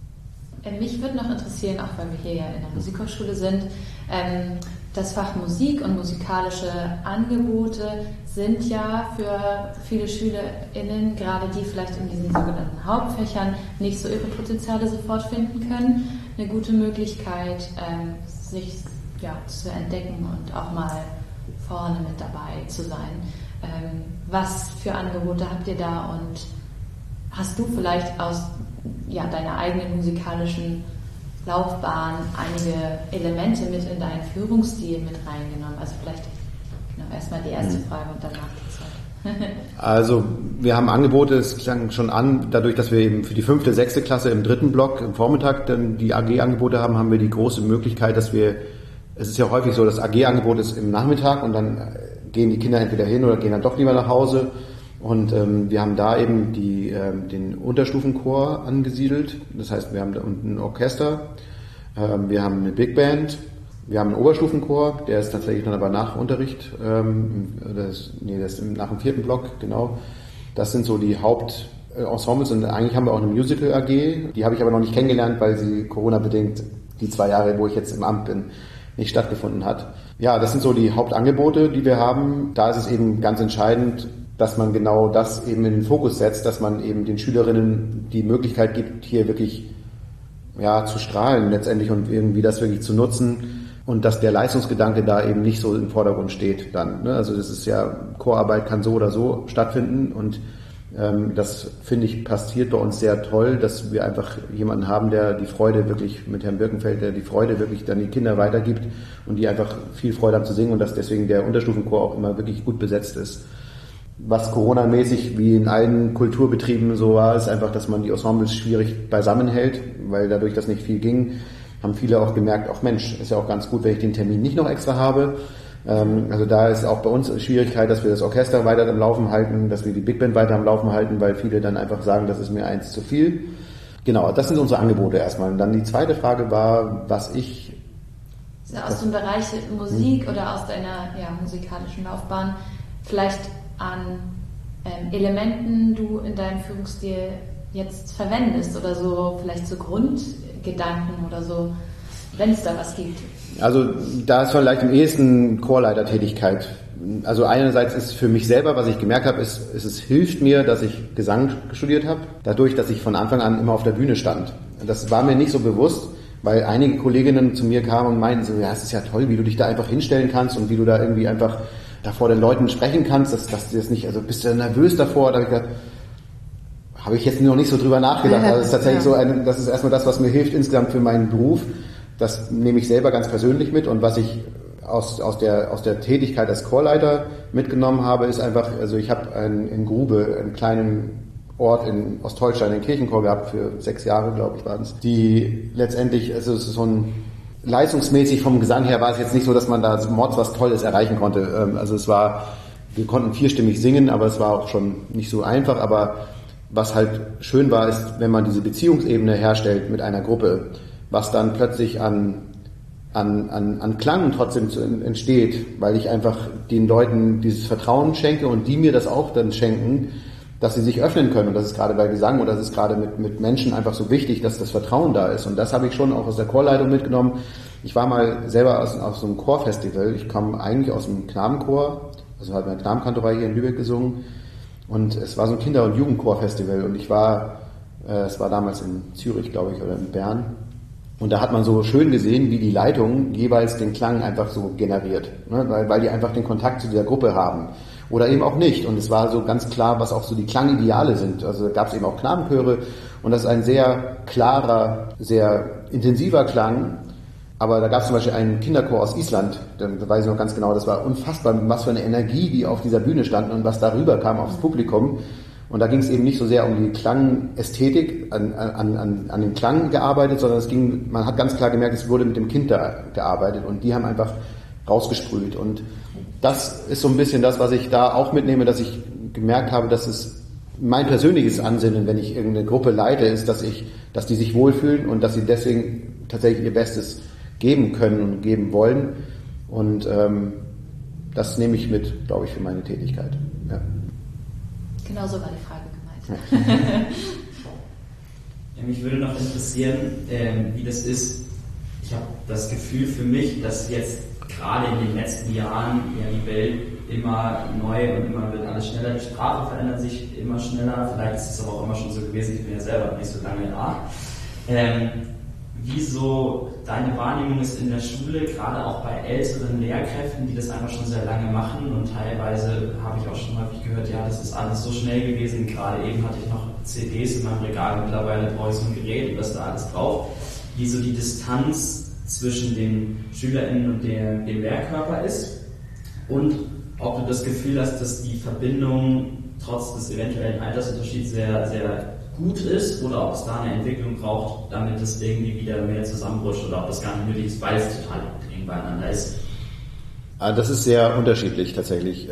Mich würde noch interessieren, auch weil wir hier ja in der Musikhochschule sind, ähm, das Fach Musik und musikalische Angebote sind ja für viele SchülerInnen, gerade die vielleicht in diesen sogenannten Hauptfächern nicht so ihre Potenziale sofort finden können, eine gute Möglichkeit, ähm, sich ja, zu entdecken und auch mal vorne mit dabei zu sein. Ähm, was für Angebote habt ihr da und hast du vielleicht aus ja, deiner eigenen musikalischen Laufbahn einige Elemente mit in deinen Führungsstil mit reingenommen? Also vielleicht genau, erstmal die erste Frage und danach die zweite. Also wir haben Angebote, es klang schon an, dadurch, dass wir eben für die fünfte, sechste Klasse im dritten Block im Vormittag dann die A G-Angebote haben, haben wir die große Möglichkeit, dass wir, es ist ja häufig so, das A G-Angebot ist im Nachmittag und dann gehen die Kinder entweder hin oder gehen dann doch lieber nach Hause. Und ähm, wir haben da eben die, ähm, den Unterstufenchor angesiedelt. Das heißt, wir haben da unten ein Orchester, ähm, wir haben eine Big Band, wir haben einen Oberstufenchor, der ist tatsächlich dann aber nach Unterricht, ähm, das, nee, das ist nach dem vierten Block, genau. Das sind so die Hauptensembles und eigentlich haben wir auch eine Musical A G, die habe ich aber noch nicht kennengelernt, weil sie Corona-bedingt die zwei Jahre, wo ich jetzt im Amt bin, nicht stattgefunden hat. Ja, das sind so die Hauptangebote, die wir haben. Da ist es eben ganz entscheidend, dass man genau das eben in den Fokus setzt, dass man eben den Schülerinnen die Möglichkeit gibt, hier wirklich ja, zu strahlen letztendlich und irgendwie das wirklich zu nutzen und dass der Leistungsgedanke da eben nicht so im Vordergrund steht dann. Ne? Also das ist ja, Chorarbeit kann so oder so stattfinden und ähm, das finde ich passiert bei uns sehr toll, dass wir einfach jemanden haben, der die Freude wirklich mit Herrn Birkenfeld, der die Freude wirklich dann die Kinder weitergibt und die einfach viel Freude haben zu singen und dass deswegen der Unterstufenchor auch immer wirklich gut besetzt ist. Was Corona-mäßig wie in allen Kulturbetrieben so war, ist einfach, dass man die Ensembles schwierig beisammen hält, weil dadurch, dass nicht viel ging, haben viele auch gemerkt, ach Mensch, ist ja auch ganz gut, wenn ich den Termin nicht noch extra habe. Ähm, also da ist auch bei uns eine Schwierigkeit, dass wir das Orchester weiter am Laufen halten, dass wir die Big Band weiter am Laufen halten, weil viele dann einfach sagen, das ist mir eins zu viel. Genau, das sind unsere Angebote erstmal. Und dann die zweite Frage war, was ich... Aus dem Bereich Musik hm. oder aus deiner ja, musikalischen Laufbahn vielleicht an ähm, Elementen du in deinem Führungsstil jetzt verwendest oder so, vielleicht so Grundgedanken oder so, wenn es da was gibt. Also da ist vielleicht am ehesten Chorleitertätigkeit. Also einerseits ist für mich selber, was ich gemerkt habe, ist, ist es hilft mir, dass ich Gesang studiert habe, dadurch, dass ich von Anfang an immer auf der Bühne stand. Das war mir nicht so bewusst, weil einige Kolleginnen zu mir kamen und meinten so, ja, es ist ja toll, wie du dich da einfach hinstellen kannst und wie du da irgendwie einfach da vor den Leuten sprechen kannst, dass, dass du das nicht, also bist du nervös davor? Da habe ich gedacht, habe ich jetzt noch nicht so drüber nachgedacht. Also das ist tatsächlich so ein, das ist erstmal das, was mir hilft insgesamt für meinen Beruf. Das nehme ich selber ganz persönlich mit und was ich aus, aus der, aus der Tätigkeit als Chorleiter mitgenommen habe, ist einfach, also ich habe ein, in Grube einen kleinen Ort in Ostholstein, einen Kirchenchor gehabt für sechs Jahre, glaube ich, waren es, die letztendlich, also es ist so ein, leistungsmäßig vom Gesang her war es jetzt nicht so, dass man da Mords was Tolles erreichen konnte. Also es war, wir konnten vierstimmig singen, aber es war auch schon nicht so einfach, aber was halt schön war, ist, wenn man diese Beziehungsebene herstellt mit einer Gruppe, was dann plötzlich an, an, an, an Klang trotzdem zu, entsteht, weil ich einfach den Leuten dieses Vertrauen schenke und die mir das auch dann schenken, dass sie sich öffnen können. Und das ist gerade bei Gesang oder das ist gerade mit, mit Menschen einfach so wichtig, dass das Vertrauen da ist. Und das habe ich schon auch aus der Chorleitung mitgenommen. Ich war mal selber aus, aus so einem Chorfestival. Ich kam eigentlich aus einem Knabenchor, also habe eine Knabenkantorei hier in Lübeck gesungen. Und es war so ein Kinder- und Jugendchorfestival. Und ich war, äh, es war damals in Zürich, glaube ich, oder in Bern. Und da hat man so schön gesehen, wie die Leitung jeweils den Klang einfach so generiert, ne? weil, weil die einfach den Kontakt zu dieser Gruppe haben. Oder eben auch nicht. Und es war so ganz klar, was auch so die Klangideale sind. Also gab es eben auch Knabenchöre. Und das ist ein sehr klarer, sehr intensiver Klang. Aber da gab es zum Beispiel einen Kinderchor aus Island, da weiß ich noch ganz genau, das war unfassbar, was für eine Energie die auf dieser Bühne standen und was darüber kam aufs Publikum. Und da ging es eben nicht so sehr um die Klangästhetik, an, an, an, an den Klang gearbeitet, sondern es ging, man hat ganz klar gemerkt, es wurde mit dem Kind da gearbeitet und die haben einfach rausgesprüht. Und das ist so ein bisschen das, was ich da auch mitnehme, dass ich gemerkt habe, dass es mein persönliches Ansinnen, wenn ich irgendeine Gruppe leite, ist, dass ich, dass die sich wohlfühlen und dass sie deswegen tatsächlich ihr Bestes geben können und geben wollen. Und ähm, das nehme ich mit, glaube ich, für meine Tätigkeit. Ja. Genau so war die Frage gemeint. Ja, mich würde noch interessieren, ähm, wie das ist. Ich habe das Gefühl für mich, dass jetzt gerade in den letzten Jahren ja die Welt immer neu und immer wird alles schneller. Die Sprache verändert sich immer schneller. Vielleicht ist es aber auch immer schon so gewesen. Ich bin ja selber nicht so lange da. Ähm, wie so deine Wahrnehmung ist in der Schule, gerade auch bei älteren Lehrkräften, die das einfach schon sehr lange machen und teilweise habe ich auch schon häufig gehört, ja, das ist alles so schnell gewesen. Gerade eben hatte ich noch C Ds in meinem Regal, mittlerweile brauche ich so ein Gerät und das da alles drauf. Wie so die Distanz zwischen den SchülerInnen und der, dem Lehrkörper ist und ob du das Gefühl hast, dass die Verbindung trotz des eventuellen Altersunterschieds sehr, sehr gut ist oder ob es da eine Entwicklung braucht, damit es irgendwie wieder mehr zusammenrutscht oder ob das gar nicht nötig ist, weil es total eng beieinander ist. Das ist sehr unterschiedlich tatsächlich.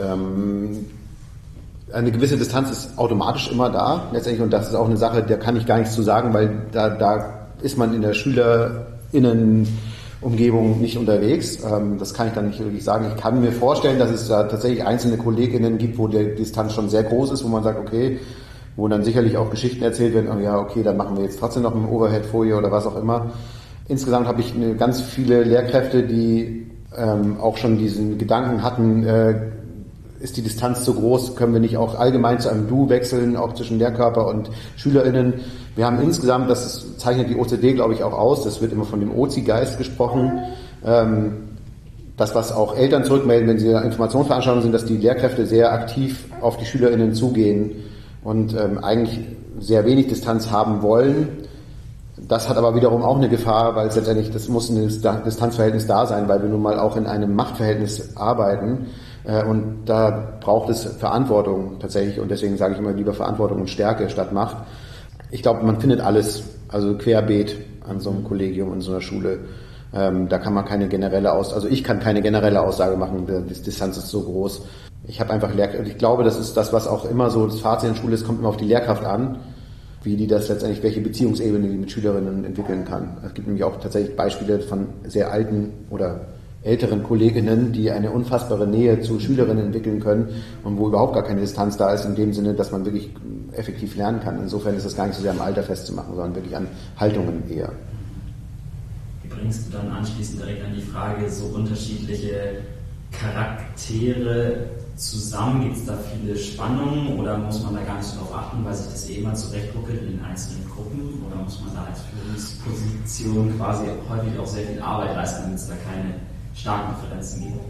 Eine gewisse Distanz ist automatisch immer da letztendlich und das ist auch eine Sache, da kann ich gar nichts zu sagen, weil da, da ist man in der SchülerInnen-Umgebung nicht unterwegs. Das kann ich dann nicht wirklich sagen. Ich kann mir vorstellen, dass es da tatsächlich einzelne KollegInnen gibt, wo die Distanz schon sehr groß ist, wo man sagt, okay, wo dann sicherlich auch Geschichten erzählt werden, oh ja, okay, dann machen wir jetzt trotzdem noch eine Overhead-Folie oder was auch immer. Insgesamt habe ich eine, ganz viele Lehrkräfte, die ähm, auch schon diesen Gedanken hatten, äh, ist die Distanz zu groß, können wir nicht auch allgemein zu einem Du wechseln, auch zwischen Lehrkörper und SchülerInnen. Wir haben insgesamt, das zeichnet die O C D, glaube ich, auch aus, das wird immer von dem O Z I-Geist gesprochen, ähm, das, was auch Eltern zurückmelden, wenn sie in Informationsveranstaltungen sind, dass die Lehrkräfte sehr aktiv auf die SchülerInnen zugehen und ähm, eigentlich sehr wenig Distanz haben wollen. Das hat aber wiederum auch eine Gefahr, weil es letztendlich, das muss ein Distanzverhältnis da sein, weil wir nun mal auch in einem Machtverhältnis arbeiten äh, und da braucht es Verantwortung tatsächlich und deswegen sage ich immer lieber Verantwortung und Stärke statt Macht. Ich glaube, man findet alles, also querbeet an so einem Kollegium in so einer Schule. Ähm, da kann man keine generelle Aussage, also ich kann keine generelle Aussage machen, die Distanz ist so groß. Ich habe einfach Lehr- ich glaube, das ist das, was auch immer so das Fazit in der Schule ist, kommt immer auf die Lehrkraft an. wie die das letztendlich, welche Beziehungsebene die mit Schülerinnen entwickeln kann. Es gibt nämlich auch tatsächlich Beispiele von sehr alten oder älteren Kolleginnen, die eine unfassbare Nähe zu Schülerinnen entwickeln können und wo überhaupt gar keine Distanz da ist, in dem Sinne, dass man wirklich effektiv lernen kann. Insofern ist das gar nicht so sehr am Alter festzumachen, sondern wirklich an Haltungen eher. Wie bringst du dann anschließend direkt an die Frage, so unterschiedliche Charaktere zusammen? Gibt es da viele Spannungen oder muss man da gar nicht so drauf achten, weil sich das eh immer zurechtruckelt in den einzelnen Gruppen? Oder muss man da als Führungsposition quasi häufig auch sehr viel Arbeit leisten, damit es da keine starken Differenzen gibt?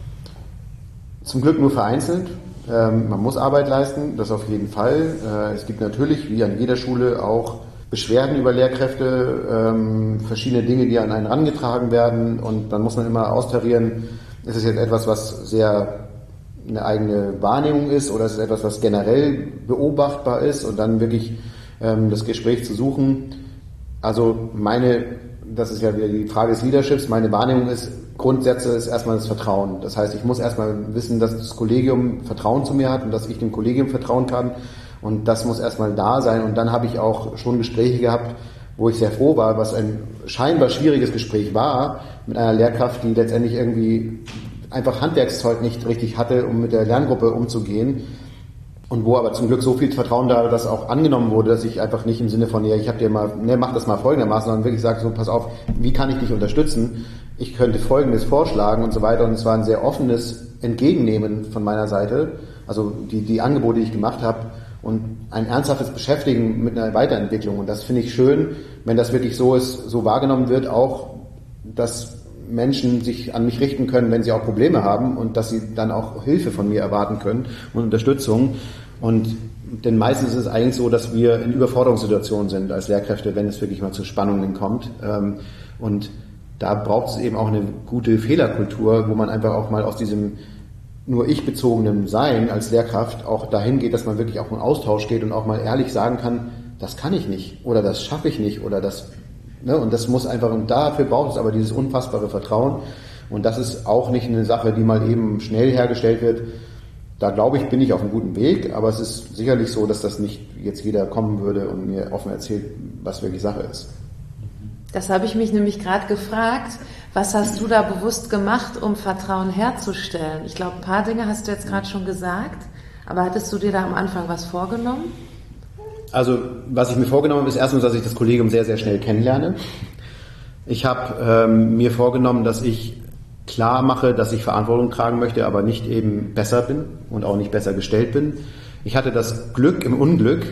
Zum Glück nur vereinzelt. Ähm, man muss Arbeit leisten, das auf jeden Fall. Äh, es gibt natürlich, wie an jeder Schule, auch Beschwerden über Lehrkräfte, ähm, verschiedene Dinge, die an einen herangetragen werden, und dann muss man immer austarieren, ist es jetzt etwas, was sehr eine eigene Wahrnehmung ist, oder ist es etwas, was generell beobachtbar ist, und dann wirklich ähm, das Gespräch zu suchen. Also meine, das ist ja wieder die Frage des Leaderships, meine Wahrnehmung ist, Grundsätze ist erstmal das Vertrauen. Das heißt, ich muss erstmal wissen, dass das Kollegium Vertrauen zu mir hat und dass ich dem Kollegium vertrauen kann, und das muss erstmal da sein, und dann habe ich auch schon Gespräche gehabt, wo ich sehr froh war, was ein scheinbar schwieriges Gespräch war, mit einer Lehrkraft, die letztendlich irgendwie einfach Handwerkszeug nicht richtig hatte, um mit der Lerngruppe umzugehen, und wo aber zum Glück so viel Vertrauen da, dass auch angenommen wurde, dass ich einfach nicht im Sinne von, ja, ich habe dir mal, ne, mach das mal folgendermaßen, sondern wirklich sage, so, pass auf, wie kann ich dich unterstützen? Ich könnte Folgendes vorschlagen und so weiter, und es war ein sehr offenes Entgegennehmen von meiner Seite, also die, die Angebote, die ich gemacht habe, und ein ernsthaftes Beschäftigen mit einer Weiterentwicklung, und das finde ich schön, wenn das wirklich so ist, so wahrgenommen wird, auch, dass Menschen sich an mich richten können, wenn sie auch Probleme haben, und dass sie dann auch Hilfe von mir erwarten können und Unterstützung. Und denn meistens ist es eigentlich so, dass wir in Überforderungssituationen sind als Lehrkräfte, wenn es wirklich mal zu Spannungen kommt. Und da braucht es eben auch eine gute Fehlerkultur, wo man einfach auch mal aus diesem nur ich bezogenen Sein als Lehrkraft auch dahin geht, dass man wirklich auch in Austausch geht und auch mal ehrlich sagen kann, das kann ich nicht oder das schaffe ich nicht oder das, ne, und das muss einfach, und dafür braucht es aber dieses unfassbare Vertrauen, und das ist auch nicht eine Sache, die mal eben schnell hergestellt wird. Da glaube ich, bin ich auf einem guten Weg, aber es ist sicherlich so, dass das nicht jetzt jeder kommen würde und mir offen erzählt, was wirklich Sache ist. Das habe ich mich nämlich gerade gefragt. Was hast du da bewusst gemacht, um Vertrauen herzustellen? Ich glaube, ein paar Dinge hast du jetzt gerade schon gesagt, aber hattest du dir da am Anfang was vorgenommen? Also, was ich mir vorgenommen habe, ist erstens, dass ich das Kollegium sehr, sehr schnell kennenlerne. Ich habe ähm, mir vorgenommen, dass ich klar mache, dass ich Verantwortung tragen möchte, aber nicht eben besser bin und auch nicht besser gestellt bin. Ich hatte das Glück im Unglück,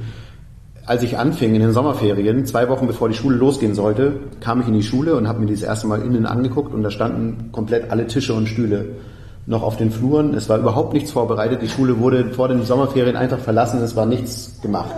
als ich anfing in den Sommerferien, zwei Wochen bevor die Schule losgehen sollte, kam ich in die Schule und habe mir das erste Mal innen angeguckt, und da standen komplett alle Tische und Stühle noch auf den Fluren. Es war überhaupt nichts vorbereitet. Die Schule wurde vor den Sommerferien einfach verlassen. Es war nichts gemacht.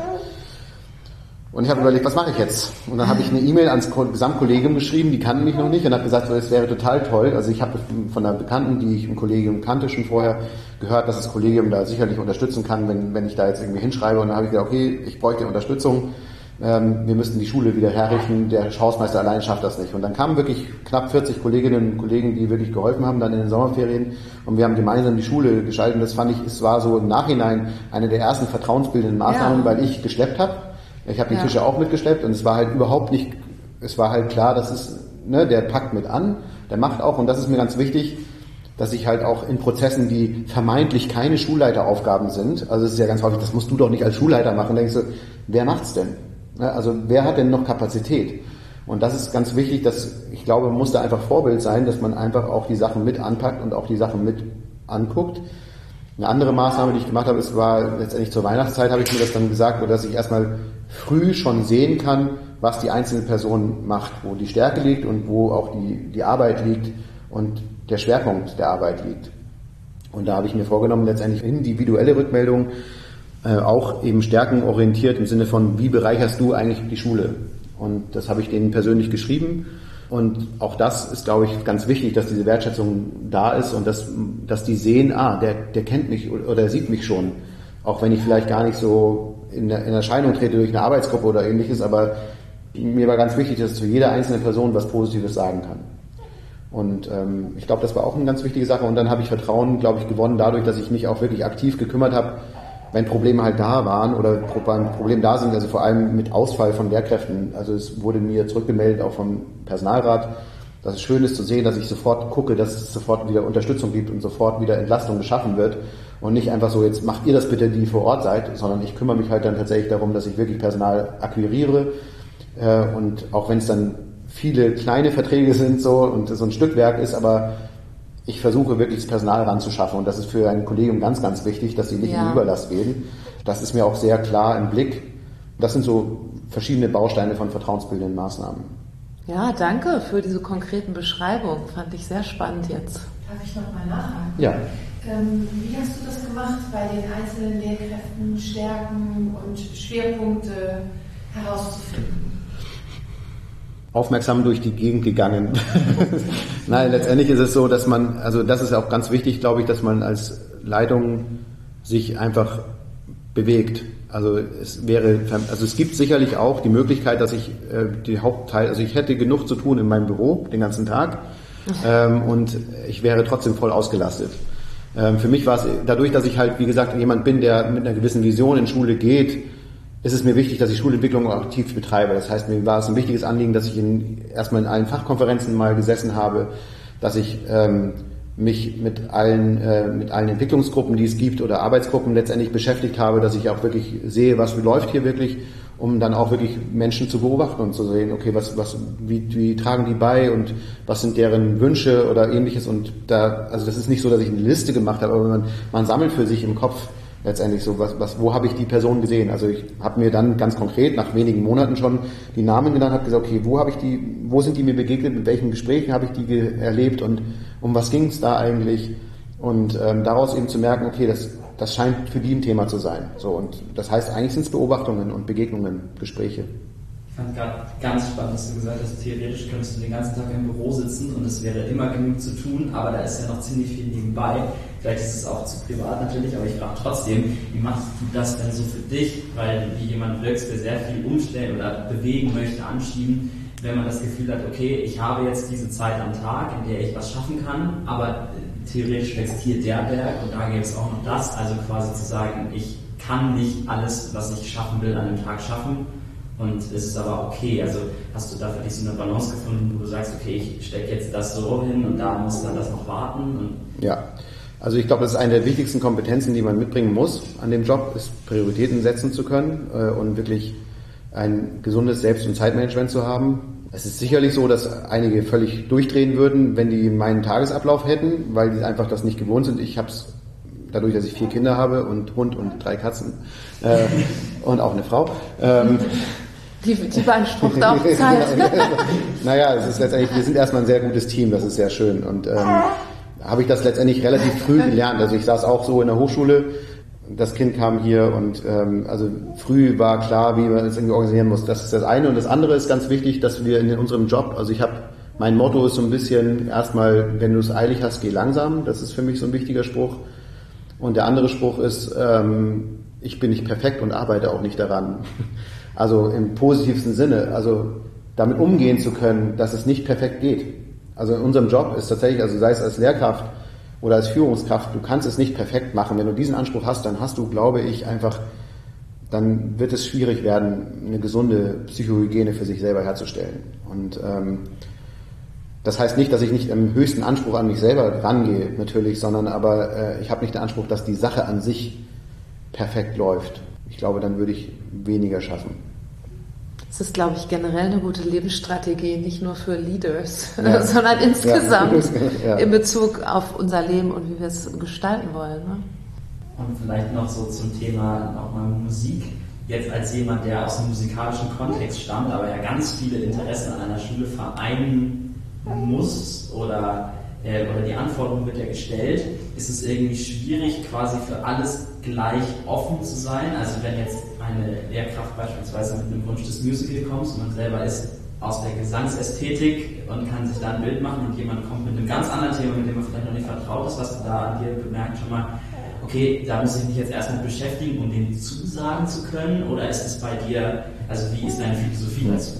Und ich habe überlegt, was mache ich jetzt? Und dann habe ich eine E-Mail ans Gesamtkollegium geschrieben, die kannten mich noch nicht, und habe gesagt, es wäre total toll. Also ich habe von einer Bekannten, die ich im Kollegium kannte, schon vorher gehört, dass das Kollegium da sicherlich unterstützen kann, wenn, wenn ich da jetzt irgendwie hinschreibe. Und dann habe ich gesagt, okay, ich bräuchte Unterstützung. Ähm, wir müssten die Schule wieder herrichten. Der Hausmeister allein schafft das nicht. Und dann kamen wirklich knapp vierzig Kolleginnen und Kollegen, die wirklich geholfen haben, dann in den Sommerferien. Und wir haben gemeinsam die Schule geschaltet. Und das fand ich, es war so im Nachhinein eine der ersten vertrauensbildenden Maßnahmen, ja, weil ich geschleppt habe. Ich habe die ja. Tische auch mitgeschleppt, und es war halt überhaupt nicht, es war halt klar, dass es, ne, der packt mit an, der macht auch, und das ist mir ganz wichtig, dass ich halt auch in Prozessen, die vermeintlich keine Schulleiteraufgaben sind, also es ist ja ganz häufig, das musst du doch nicht als Schulleiter machen, denkst du, wer macht's denn? Also wer hat denn noch Kapazität? Und das ist ganz wichtig, dass, ich glaube, man muss da einfach Vorbild sein, dass man einfach auch die Sachen mit anpackt und auch die Sachen mit anguckt. Eine andere Maßnahme, die ich gemacht habe, es war letztendlich zur Weihnachtszeit, habe ich mir das dann gesagt, dass ich erstmal früh schon sehen kann, was die einzelne Person macht, wo die Stärke liegt und wo auch die, die Arbeit liegt und der Schwerpunkt der Arbeit liegt. Und da habe ich mir vorgenommen, letztendlich individuelle Rückmeldungen, äh, auch eben stärkenorientiert im Sinne von, wie bereicherst du eigentlich die Schule? Und das habe ich denen persönlich geschrieben. Und auch das ist, glaube ich, ganz wichtig, dass diese Wertschätzung da ist und dass, dass die sehen, ah, der, der kennt mich oder sieht mich schon. Auch wenn ich vielleicht gar nicht so in, in Erscheinung trete durch eine Arbeitsgruppe oder ähnliches, aber mir war ganz wichtig, dass ich zu jeder einzelnen Person was Positives sagen kann. Und ähm, ich glaube, das war auch eine ganz wichtige Sache. Und dann habe ich Vertrauen, glaube ich, gewonnen dadurch, dass ich mich auch wirklich aktiv gekümmert habe, wenn Probleme halt da waren oder Probleme da sind, also vor allem mit Ausfall von Lehrkräften. Also es wurde mir zurückgemeldet, auch vom Personalrat, dass es schön ist zu sehen, dass ich sofort gucke, dass es sofort wieder Unterstützung gibt und sofort wieder Entlastung geschaffen wird und nicht einfach so, jetzt macht ihr das bitte, die vor Ort seid, sondern ich kümmere mich halt dann tatsächlich darum, dass ich wirklich Personal akquiriere und auch wenn es dann viele kleine Verträge sind so und so ein Stückwerk ist, aber ich versuche wirklich das Personal ranzuschaffen und das ist für ein Kollegium ganz, ganz wichtig, dass sie nicht ja. in Überlast gehen. Das ist mir auch sehr klar im Blick. Das sind so verschiedene Bausteine von vertrauensbildenden Maßnahmen. Ja, danke für diese konkreten Beschreibungen. Fand ich sehr spannend jetzt. Darf ich noch mal nachhaken? Ja. Ähm, wie hast du das gemacht, bei den einzelnen Lehrkräften Stärken und Schwerpunkte herauszufinden? Aufmerksam durch die Gegend gegangen. Nein, letztendlich ist es so, dass man, also das ist auch ganz wichtig, glaube ich, dass man als Leitung sich einfach bewegt. Also es wäre, also es gibt sicherlich auch die Möglichkeit, dass ich äh, die Hauptteil, also ich hätte genug zu tun in meinem Büro den ganzen Tag ähm, und ich wäre trotzdem voll ausgelastet. Ähm, für mich war es dadurch, dass ich halt, wie gesagt, jemand bin, der mit einer gewissen Vision in Schule geht, ist es mir wichtig, dass ich Schulentwicklung aktiv betreibe. Das heißt, mir war es ein wichtiges Anliegen, dass ich in, erstmal in allen Fachkonferenzen mal gesessen habe, dass ich ähm, mich mit allen, äh, mit allen Entwicklungsgruppen, die es gibt, oder Arbeitsgruppen letztendlich beschäftigt habe, dass ich auch wirklich sehe, was läuft hier wirklich, um dann auch wirklich Menschen zu beobachten und zu sehen, okay, was, was, wie, wie tragen die bei und was sind deren Wünsche oder ähnliches. Und da, also das ist nicht so, dass ich eine Liste gemacht habe, aber man, man sammelt für sich im Kopf letztendlich so, was, was, wo habe ich die Person gesehen? Also ich habe mir dann ganz konkret nach wenigen Monaten schon die Namen genannt, habe gesagt, okay, wo habe ich die, wo sind die mir begegnet, mit welchen Gesprächen habe ich die ge- erlebt und um was ging es da eigentlich? Und ähm, daraus eben zu merken, okay, das, das scheint für die ein Thema zu sein. So, und das heißt, eigentlich sind es Beobachtungen und Begegnungen, Gespräche. Ich fand gerade ganz spannend, dass du gesagt hast, theoretisch könntest du den ganzen Tag im Büro sitzen und es wäre immer genug zu tun, aber da ist ja noch ziemlich viel nebenbei. Vielleicht ist es auch zu privat natürlich, aber ich frage trotzdem, wie machst du das denn so für dich? Weil du wie jemand wirkst, der sehr viel umstellen oder bewegen möchte, anschieben, wenn man das Gefühl hat, okay, ich habe jetzt diese Zeit am Tag, in der ich was schaffen kann, aber theoretisch wächst hier der Berg und da gibt es auch noch das, also quasi zu sagen, ich kann nicht alles, was ich schaffen will, an einem Tag schaffen. Und es ist aber okay, also hast du da für dich so eine Balance gefunden, wo du sagst, okay, ich stecke jetzt das so hin und da muss dann das noch warten? Und ja, also ich glaube, das ist eine der wichtigsten Kompetenzen, die man mitbringen muss an dem Job, ist Prioritäten setzen zu können äh, und wirklich ein gesundes Selbst- und Zeitmanagement zu haben. Es ist sicherlich so, dass einige völlig durchdrehen würden, wenn die meinen Tagesablauf hätten, weil die einfach das nicht gewohnt sind. Ich habe es dadurch, dass ich vier Kinder habe und Hund und drei Katzen äh, und auch eine Frau. Ähm, Die, die beansprucht auch Zeit. Naja, es ist letztendlich, wir sind erstmal ein sehr gutes Team, das ist sehr schön. Und ähm, habe ich das letztendlich relativ früh gelernt. Also ich saß auch so in der Hochschule, das Kind kam hier und ähm, also früh war klar, wie man es irgendwie organisieren muss. Das ist das eine. Und das andere ist ganz wichtig, dass wir in unserem Job, also ich habe, mein Motto ist so ein bisschen erstmal, wenn du es eilig hast, geh langsam. Das ist für mich so ein wichtiger Spruch. Und der andere Spruch ist, ähm, ich bin nicht perfekt und arbeite auch nicht daran. Also im positivsten Sinne, also damit umgehen zu können, dass es nicht perfekt geht. Also in unserem Job ist tatsächlich, also sei es als Lehrkraft oder als Führungskraft, du kannst es nicht perfekt machen. Wenn du diesen Anspruch hast, dann hast du, glaube ich, einfach, dann wird es schwierig werden, eine gesunde Psychohygiene für sich selber herzustellen. Und ähm, das heißt nicht, dass ich nicht im höchsten Anspruch an mich selber rangehe, natürlich, sondern aber äh, ich habe nicht den Anspruch, dass die Sache an sich perfekt läuft. Ich glaube, dann würde ich weniger schaffen. Das ist, glaube ich, generell eine gute Lebensstrategie, nicht nur für Leaders, ja. sondern insgesamt ja. in Bezug auf unser Leben und wie wir es gestalten wollen. Ne? Und vielleicht noch so zum Thema nochmal Musik. Jetzt als jemand, der aus einem musikalischen Kontext stammt, aber ja ganz viele Interessen an einer Schule vereinen muss oder, äh, oder die Anforderung wird ja gestellt, ist es irgendwie schwierig, quasi für alles gleich offen zu sein. Also wenn jetzt eine Lehrkraft beispielsweise mit einem Wunsch des Musical kommt und man selber ist aus der Gesangsästhetik und kann sich da ein Bild machen und jemand kommt mit einem ganz anderen Thema, mit dem man vielleicht noch nicht vertraut ist, hast du da an dir bemerkt schon mal, okay, da muss ich mich jetzt erstmal beschäftigen, um dem zusagen zu können, oder ist es bei dir, also wie ist deine Philosophie dazu?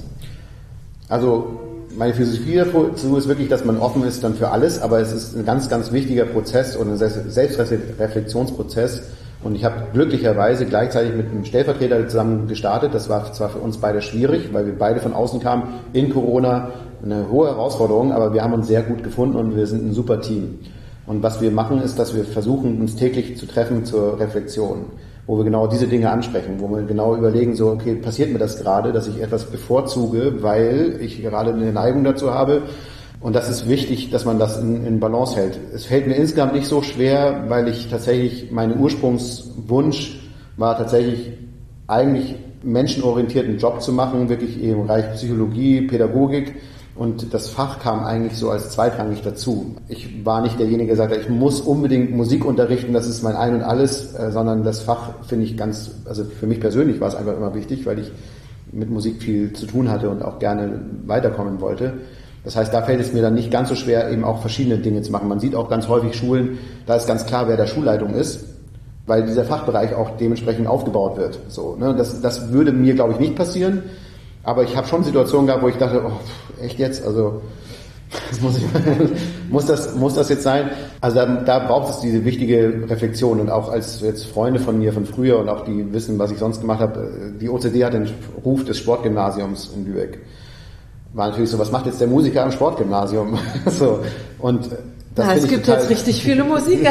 Also meine Philosophie dazu ist wirklich, dass man offen ist dann für alles, aber es ist ein ganz, ganz wichtiger Prozess und ein Selbstreflexionsprozess, Und ich habe glücklicherweise gleichzeitig mit einem Stellvertreter zusammen gestartet. Das war zwar für uns beide schwierig, weil wir beide von außen kamen, in Corona, eine hohe Herausforderung, aber wir haben uns sehr gut gefunden und wir sind ein super Team. Und was wir machen, ist, dass wir versuchen, uns täglich zu treffen zur Reflexion, wo wir genau diese Dinge ansprechen, wo wir genau überlegen, so, okay, passiert mir das gerade, dass ich etwas bevorzuge, weil ich gerade eine Neigung dazu habe. Und das ist wichtig, dass man das in, in Balance hält. Es fällt mir insgesamt nicht so schwer, weil ich tatsächlich, mein Ursprungswunsch war tatsächlich eigentlich menschenorientierten Job zu machen, wirklich im Bereich Psychologie, Pädagogik. Und das Fach kam eigentlich so als zweitrangig dazu. Ich war nicht derjenige, der gesagt hat, ich muss unbedingt Musik unterrichten, das ist mein Ein und Alles, äh, sondern das Fach finde ich ganz, also für mich persönlich war es einfach immer wichtig, weil ich mit Musik viel zu tun hatte und auch gerne weiterkommen wollte. Das heißt, da fällt es mir dann nicht ganz so schwer, eben auch verschiedene Dinge zu machen. Man sieht auch ganz häufig Schulen, da ist ganz klar, wer der Schulleitung ist, weil dieser Fachbereich auch dementsprechend aufgebaut wird. So, ne? Das, das würde mir, glaube ich, nicht passieren. Aber ich habe schon Situationen gehabt, wo ich dachte, oh, echt jetzt? Also das muss, ich, muss, das, muss das jetzt sein? Also da, da braucht es diese wichtige Reflexion. Und auch als jetzt Freunde von mir von früher und auch die wissen, was ich sonst gemacht habe, die O C D hat den Ruf des Sportgymnasiums in Lübeck. War natürlich so, was macht jetzt der Musiker am Sportgymnasium? so, und das Na, es gibt total, jetzt richtig viele Musiker.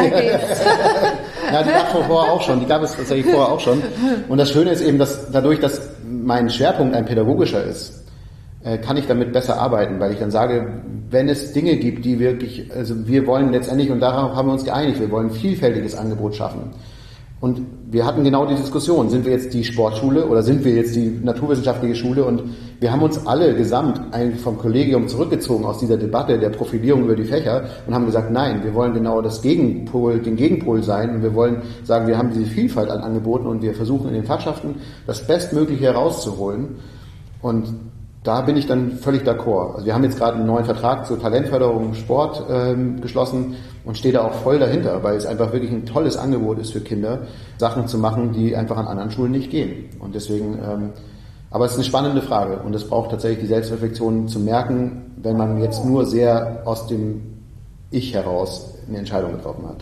Ja, die gab es vorher auch schon, die gab es tatsächlich vorher auch schon. Und das Schöne ist eben, dass dadurch, dass mein Schwerpunkt ein pädagogischer ist, kann ich damit besser arbeiten, weil ich dann sage, wenn es Dinge gibt, die wirklich, also wir wollen letztendlich, und darauf haben wir uns geeinigt, wir wollen ein vielfältiges Angebot schaffen. Und wir hatten genau die Diskussion, sind wir jetzt die Sportschule oder sind wir jetzt die naturwissenschaftliche Schule? Und wir haben uns alle gesamt eigentlich vom Kollegium zurückgezogen aus dieser Debatte der Profilierung über die Fächer und haben gesagt, nein, wir wollen genau das Gegenpol, den Gegenpol sein und wir wollen sagen, wir haben diese Vielfalt an Angeboten und wir versuchen in den Fachschaften das Bestmögliche herauszuholen. Und da bin ich dann völlig d'accord. Also wir haben jetzt gerade einen neuen Vertrag zur Talentförderung im Sport ähm, geschlossen und stehe da auch voll dahinter, weil es einfach wirklich ein tolles Angebot ist für Kinder, Sachen zu machen, die einfach an anderen Schulen nicht gehen. Und deswegen, ähm, aber es ist eine spannende Frage und es braucht tatsächlich die Selbstreflexion zu merken, wenn man jetzt nur sehr aus dem Ich heraus eine Entscheidung getroffen hat.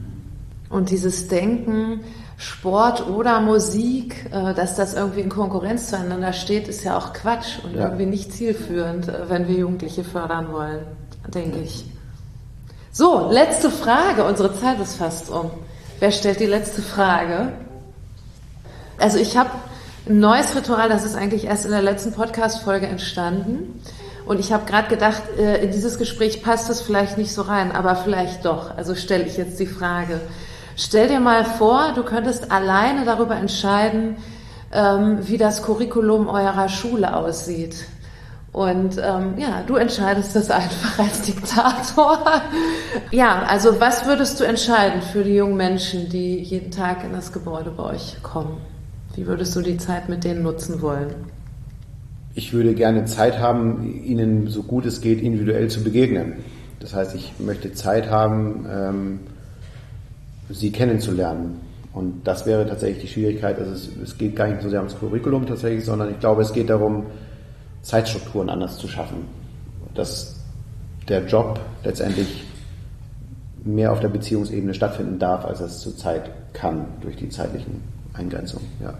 Und dieses Denken, Sport oder Musik, dass das irgendwie in Konkurrenz zueinander steht, ist ja auch Quatsch und ja. irgendwie nicht zielführend, wenn wir Jugendliche fördern wollen, denke ich. So, letzte Frage. Unsere Zeit ist fast um. Wer stellt die letzte Frage? Also ich habe ein neues Ritual, das ist eigentlich erst in der letzten Podcast-Folge entstanden. Und ich habe gerade gedacht, in dieses Gespräch passt es vielleicht nicht so rein, aber vielleicht doch. Also stelle ich jetzt die Frage. Stell dir mal vor, du könntest alleine darüber entscheiden, ähm, wie das Curriculum eurer Schule aussieht. Und ähm, ja, du entscheidest das einfach als Diktator. Ja, also was würdest du entscheiden für die jungen Menschen, die jeden Tag in das Gebäude bei euch kommen? Wie würdest du die Zeit mit denen nutzen wollen? Ich würde gerne Zeit haben, ihnen so gut es geht individuell zu begegnen. Das heißt, ich möchte Zeit haben, ähm, sie kennenzulernen. Und das wäre tatsächlich die Schwierigkeit. Also es, es geht gar nicht so sehr ums Curriculum tatsächlich, sondern ich glaube, es geht darum, Zeitstrukturen anders zu schaffen. Dass der Job letztendlich mehr auf der Beziehungsebene stattfinden darf, als es zurzeit kann, durch die zeitlichen Eingrenzungen. Ja.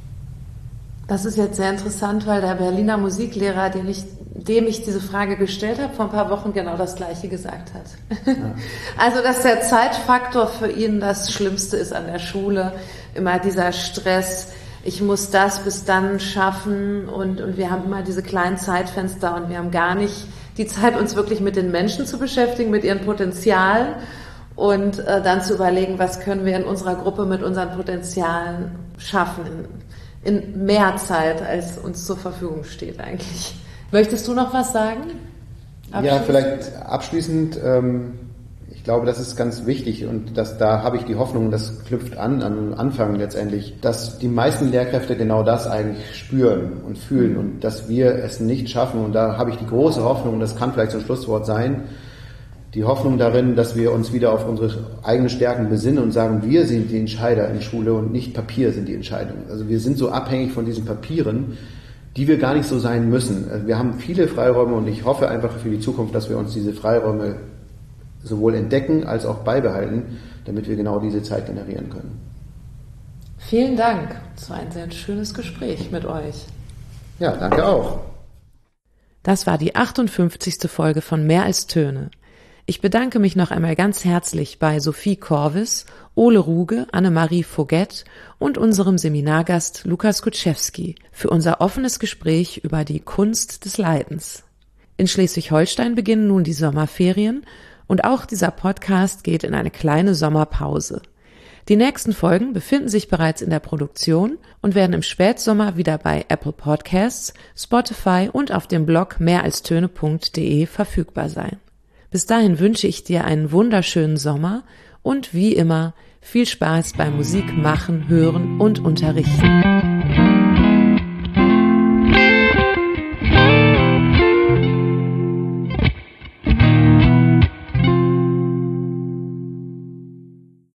Das ist jetzt sehr interessant, weil der Berliner Musiklehrer, den ich, dem ich diese Frage gestellt habe, vor ein paar Wochen genau das Gleiche gesagt hat. Ja. Also, dass der Zeitfaktor für ihn das Schlimmste ist an der Schule. Immer dieser Stress, ich muss das bis dann schaffen und, und wir haben immer diese kleinen Zeitfenster und wir haben gar nicht die Zeit, uns wirklich mit den Menschen zu beschäftigen, mit ihren Potenzialen und äh, dann zu überlegen, was können wir in unserer Gruppe mit unseren Potenzialen schaffen. In mehr Zeit, als uns zur Verfügung steht eigentlich. Möchtest du noch was sagen? Ja, vielleicht abschließend, ähm, ich glaube, das ist ganz wichtig und das, da habe ich die Hoffnung, das knüpft an, am Anfang letztendlich, dass die meisten Lehrkräfte genau das eigentlich spüren und fühlen und dass wir es nicht schaffen und da habe ich die große Hoffnung, und das kann vielleicht so ein Schlusswort sein, die Hoffnung darin, dass wir uns wieder auf unsere eigenen Stärken besinnen und sagen, wir sind die Entscheider in Schule und nicht Papier sind die Entscheidungen. Also wir sind so abhängig von diesen Papieren, die wir gar nicht so sein müssen. Also wir haben viele Freiräume und ich hoffe einfach für die Zukunft, dass wir uns diese Freiräume sowohl entdecken als auch beibehalten, damit wir genau diese Zeit generieren können. Vielen Dank. Es war ein sehr schönes Gespräch mit euch. Ja, danke auch. Das war die achtundfünfzigste Folge von Mehr als Töne. Ich bedanke mich noch einmal ganz herzlich bei Sophie Corvis, Ole Ruge, Annemarie Voget und unserem Seminargast Lukas Kutschewski für unser offenes Gespräch über die Kunst des Leidens. In Schleswig-Holstein beginnen nun die Sommerferien und auch dieser Podcast geht in eine kleine Sommerpause. Die nächsten Folgen befinden sich bereits in der Produktion und werden im Spätsommer wieder bei Apple Podcasts, Spotify und auf dem Blog mehralstöne punkt de verfügbar sein. Bis dahin wünsche ich dir einen wunderschönen Sommer und wie immer viel Spaß beim Musik machen, hören und unterrichten.